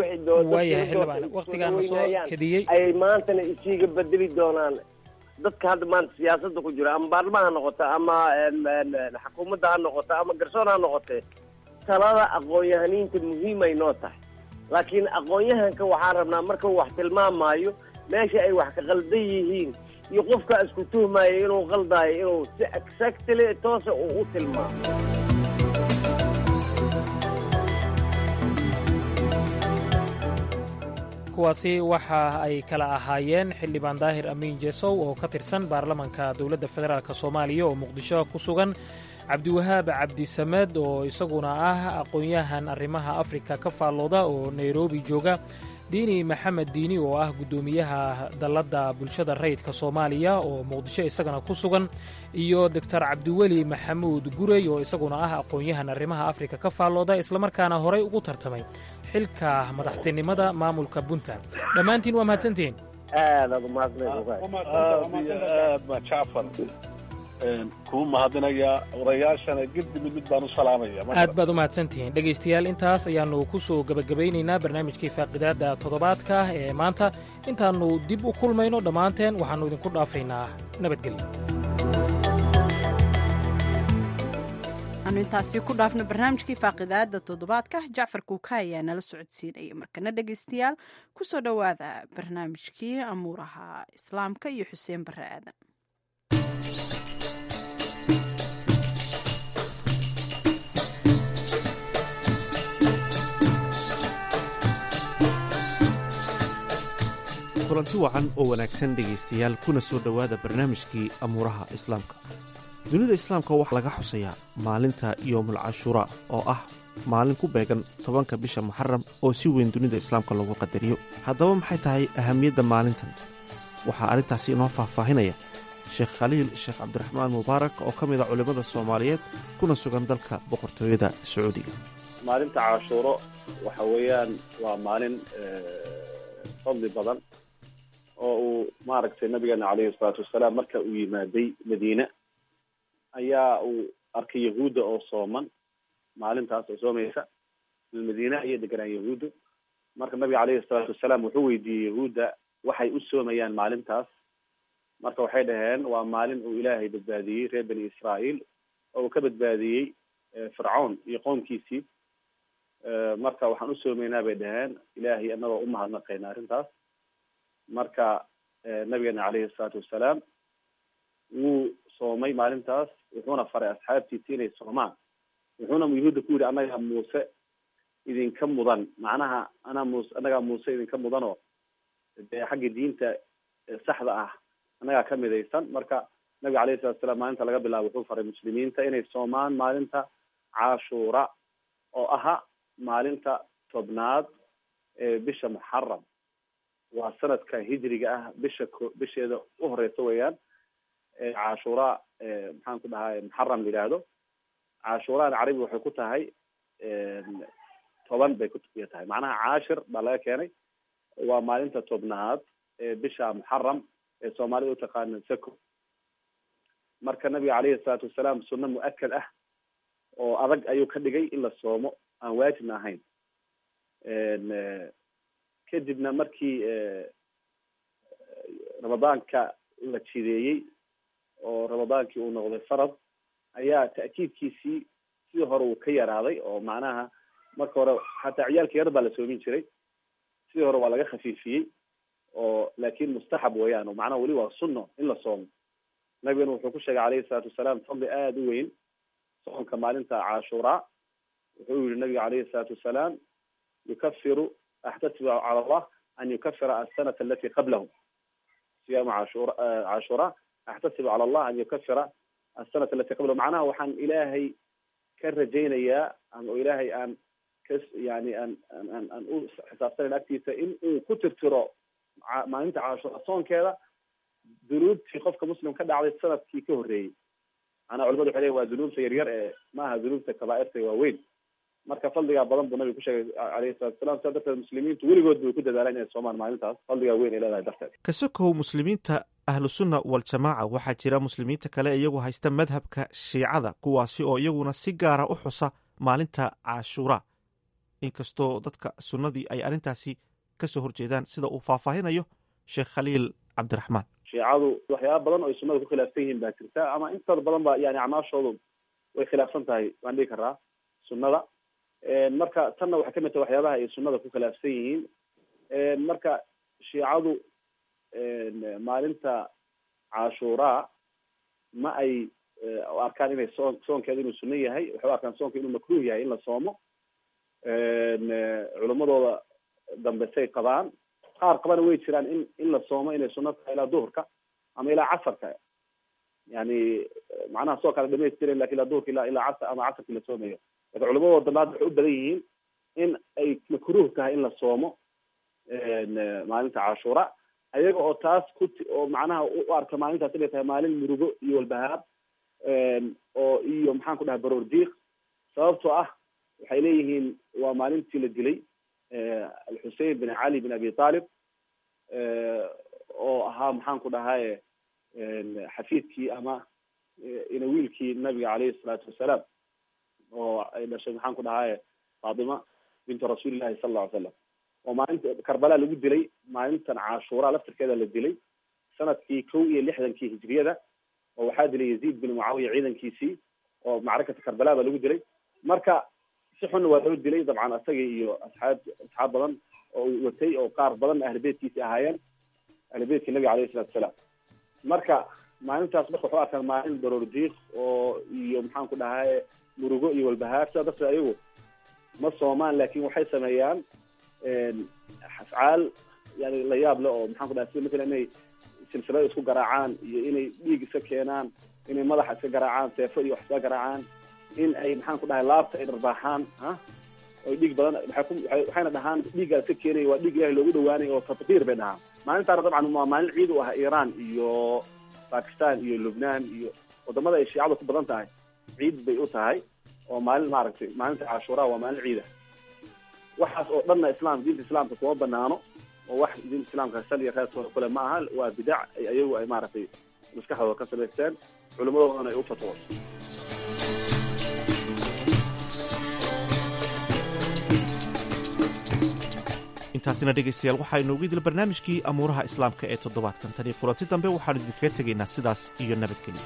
wixii ay maantana isiga bedeli doonaan dadka hadda maanta siyaasada ku jira ama baarlamaan ha noqota ama xukuumadda ha noqota ama garsoon ha noqotee talada aqoon-yahaniinta muhiimay noo tahay laakiin aqoon-yahanka waxaan rabnaa markau wax tilmaamayo meesha ay wax ka qaldan yihiin iyo qofka isku tuhmayo inuu qaldayo inuu si exactly toosa uu u tilmaamo kuwaasi waxa ay kala ahaayeen xildhibaan daahir amiin jesow oo ka tirsan baarlamanka dowladda federaalk soomaaliya oo muqdisho ku sugan cabdiwahaab cabdisamed oo isaguna ah aqoon-yahan arrimaha afrika ka faallooda oo nairobi jooga diini maxamed diini oo ah guddoomiyaha dalladda bulshada rayidka soomaaliya oo muqdisho isagana ku sugan iyo doctor cabdiweli maxamuud gurey oo isaguna ah aqoon-yahan arrimaha afrika ka faallooda islamarkaana horay ugu tartamay xilka madaxtinimada maamulka puntland dhammaantiin waa mahadsantihiin kuu mahadinayaa odayaashana gedi mid baan u salaamaya aad baad u mahadsantihiin dhegaystayaal intaas ayaannu ku soo gebagabaynaynaa barnaamijkii faaqidaadda toddobaadka ee maanta intaannu dib u kulmayno dhammaanteen waxaannu idinku dhaafaynaa nabadgelyo aanu intaasi ku dhaafno barnaamijkii faaqidaadda toddobaadka jacfar kuuka ayaa nala socodsiinaya markana dhegaystayaal ku soo dhowaada barnaamijkii amuuraha islaamka iyo xuseen barre aadan kulanti wacan oo wanaagsan dhegaystayaal kuna soo dhowaada barnaamijkii amuuraha islaamka dunida islaamka waxaa laga xusayaa maalinta yoomul cashuuraa oo ah maalin ku beegan 10ka bisha muxaram oo si weyn dunida islaamka loogu qadariyo haddaba maxay tahay ahamiyadda maalintan waxaa arrintaasi inoo faahfaahinaya sheekh khaliil sheekh cabdiraxmaan mubaarak oo ka mid a culimmada soomaaliyeed kuna sugan dalka boqortooyada sacuudiga maalinta cashuuro waxa weeyaan waa maalin fadli badan oo uu maaragtay nabigeena calayhi salaatu wasalaam marka uu yimaaday madiine ayaa uu arkay yahuudda oo sooman maalintaas oo soomaysa madiina ayay deganaan yahuuddu marka nabiga caleyhi salaatu wasalaam wuxuu weydiiyey yahuudda waxay u soomayaan maalintaas marka waxay dhaheen waa maalin uu ilaahay badbaadiyey reer bani israa'iil oo uu ka badbaadiyey fircawn iyo qoomkiisii marka waxaan u soomaynaa bay dhaheen ilaahay annagoo umahadnaqayna arrintaas marka nabigeena caleyhi salaatu wasalaam wuu soomay maalintaas wuxuuna faray asxaabtiisi inay soomaan wuxuuna yahuudda ku yidhi annagaa muuse idinka mudan macnaha annagaa muuse idinka mudanoo dee xagga diinta saxda ah annagaa ka midaysan marka nabiga caleyhi salatu wasalaam maalinta laga bilaabo wuxuu faray muslimiinta inay soomaan maalinta cashuura oo aha maalinta tobnaad ee bisha muxaram waa sanadka hijriga ah bisheeda u horeysa weeyaan cashuura maxaan ku dhahay muxaram la yidhaahdo cashuuraan carabi waxay ku tahay 10 bay ku tahay macnaha caashir baa laga keenay waa maalinta tobnaad ee bisha muxaram ee soomaalida utaqaana sako marka nabiga caleyhi salaatu wasalaam sunno mu-akad ah oo adag ayuu ka dhigay in la soomo aan waajibna ahayn kadibna markii ramadaanka la jideeyey oo ramadaankii uu noqday farad ayaa ta'kiidkiisii sidii hore uu ka yaraaday oo macnaha marka hore hataa ciyaalka yar baa la soomin jiray sidii hore waa laga khafiifiyey oo laakin mustaxab weeyaan oo macnaha weli waa sunno in la soomo nabigana wuxuu ku sheegay caleyhi salaatu wasalaam fadli aada u weyn soonka maalinta cashuuraa wuxuu yihi nabiga caleyhi salaatu wasalaam yukafiru axtasibu cala allah an yukafira asanata alati qablahu siyaamu cashuura axtasibu cala allah an yukafira asanata alati qablahu macnaha waxaan ilaahay ka rajaynayaa ama ilaahay aan yani aan u xisaabtanayn agtiisa in uu ku tirtiro maalinta cashuura soonkeeda dunuubtii qofka muslim ka dhacday sanadkii ka horreeyey macnaha culimadu waxay leeyihin waa dunuubta yaryar ee maaha dunuubta kabaairta waaweyn marka fadligaa badan buu nabiga ku sheegay caleyhi salatu wasalaam sidaa darteed muslimiintu weligood bay ku dadaalaan inay soomaan maalintaas fadligaa weyn ay leedahay darteed kasokow muslimiinta ahlusunna waljamaaca waxaa jira muslimiinta kale iyagu haysta madhabka shiicada kuwaasi oo iyaguna si gaara u xusa maalinta cashuura inkastoo dadka sunnadii ay arrintaasi kasoo horjeedaan sida uu faahfaahinayo sheekh khaliil cabdiraxmaan shiicadu waxyaaba badan oo ay sunnada ku khilaafsan yihiin baa jirta ama intooda badan ba yani acmaashoodu way khilaafsan tahay waan dhigi karaa sunnada marka tanna waxay kamid tahay waxyaabaha ay sunnada ku khilaafsan yihiin marka shiicadu maalinta cashuuraa ma ay arkaan inay soonkeeda inuu sunno yahay waxay u arkaan soonka inuu makruuh yahay in la soomo culimadooda dambe say qabaan qaar qabana way jiraan in la soomo inay sunno tahay ilaa duhurka ama ilaa casarka yani macnaha soo kale dhamaystiren lakin ilaa duhurka ilaa casar ama casarki la soomayo lakin culimadooda dambe hadda waxay u badan yihiin in ay makruuh tahay in la soomo maalinta cashuura ayaga oo taas oo macnaha u arka maalintaas inay tahay maalin murugo iyo walbahaab oo iyo maxaan ku dhahay baroor diiq sababtoo ah waxay leeyihiin waa maalintii la dilay alxusein bin cali bin abi talib oo ahaa maxaan ku dhahay xafiidkii ama inawiilkii nabiga caleyhi salaatu wasalaam oo ay dhashay maxaan ku dhahay faatima bintu rasuulillahi sala alla ly slam oo maalinta karbala lagu dilay maalintan cashuura laftirkeeda la dilay sanadkii 61 hijriyada oo waxaa dilay yaziid bin mucaawiya ciidankiisii oo macrakata karbala ba lagu dilay marka si xunna waa loo dilay dabcan asaga iyo asxaab badan oo watay oo qaar badan ahlbeedkiisi ahaayeen ahlbeedkii nabiga caleyhi salatu wasalaam marka maalintaas marka waxu arkaan maalin baroor diiq oo iyo maxaan ku dhahay murugo iyo walbahaar sidaa darteed ayagu ma soomaan lakin waxay sameeyaan afcaal yani la yaab le oo maxaan ku dhahay sida matala inay silsilada isku garaacaan iyo inay dhiig iska keenaan inay madaxa iska garaacaan seefo iyo wax iska garaacaan in ay maxaan ku dhahay laabta ay dharbaaxaan oy dhiig badan waxayna dhahaan dhiiggaa iska keenaya waa dhiig ilahi loogu dhawaanay oo tatbiir bay dhahaan maalintaana dabcan waa maalin ciid u ah iran iyo bakistan iyo lubnaan iyo wadamada ay shiicada ku badan tahay ciid bay u tahay oo maalin maaragtay maalinta cashuura waa maalin ciida waxaas oo dhanna diinta islaamka kuma banaano oo wax diinta islaamka sal iyo reertooda kule ma aha waa bidac ayagu ay maaragtay maskaxdooda ka samaysteen culimadoodana ay u fatwooto intaasina dhegaystayaal waxaa inoogu idil barnaamijkii amuuraha islaamka ee toddobaadkan tan iyo kulanti dambe waxaanu idinkaga tegaynaa sidaas iyo nabadgelyo.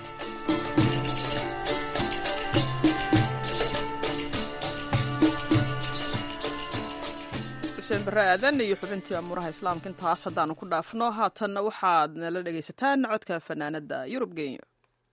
xuseen barre aadan iyo xubintii amuuraha islaamka intaas haddaanu ku dhaafno haatanna waxaad nala dhegaysataan codka fanaanadda yurub genyo.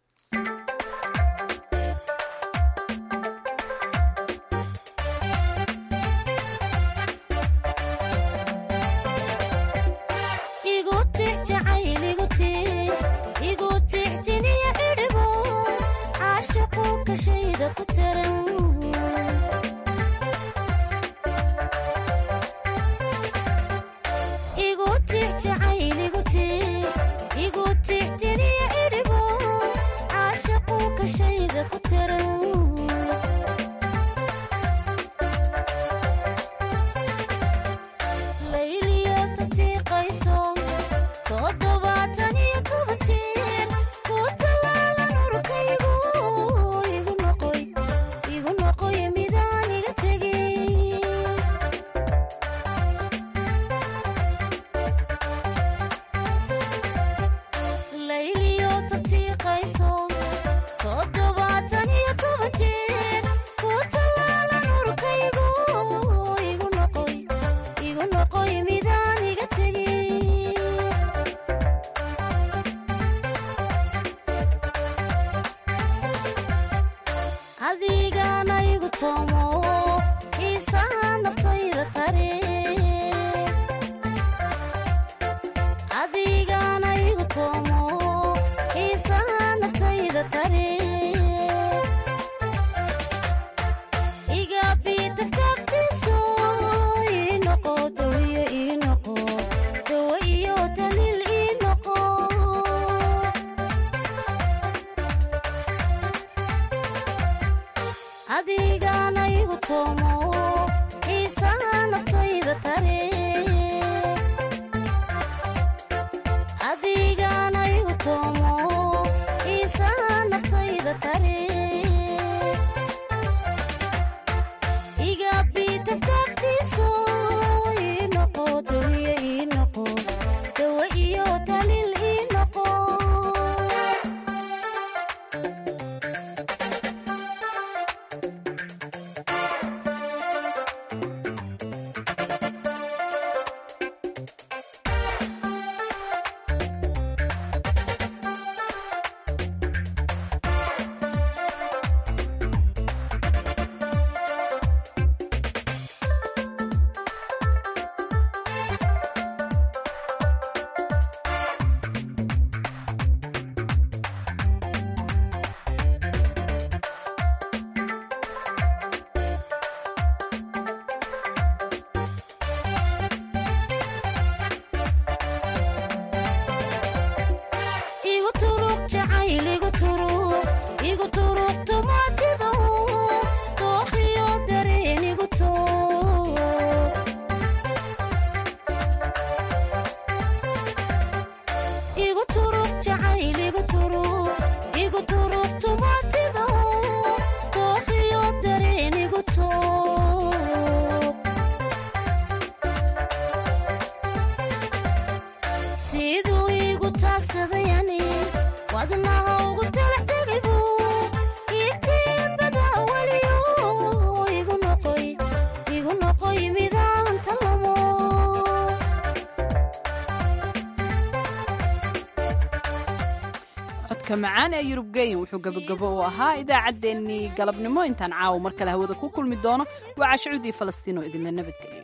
macaan ee yurub genyo wuxuu gabagabo u ahaa idaacaddeenii galabnimo. intaan caawa mar kale hawada ku kulmi doono waa cashuudii falastiin oo idinla nabadgeliyo.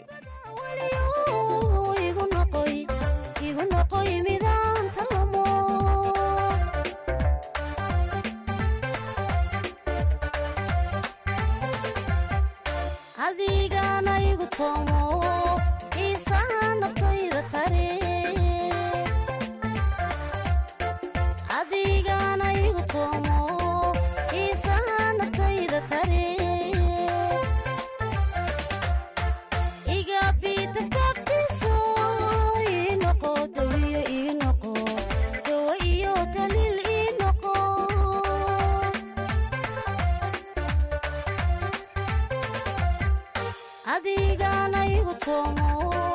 adigana igu toomo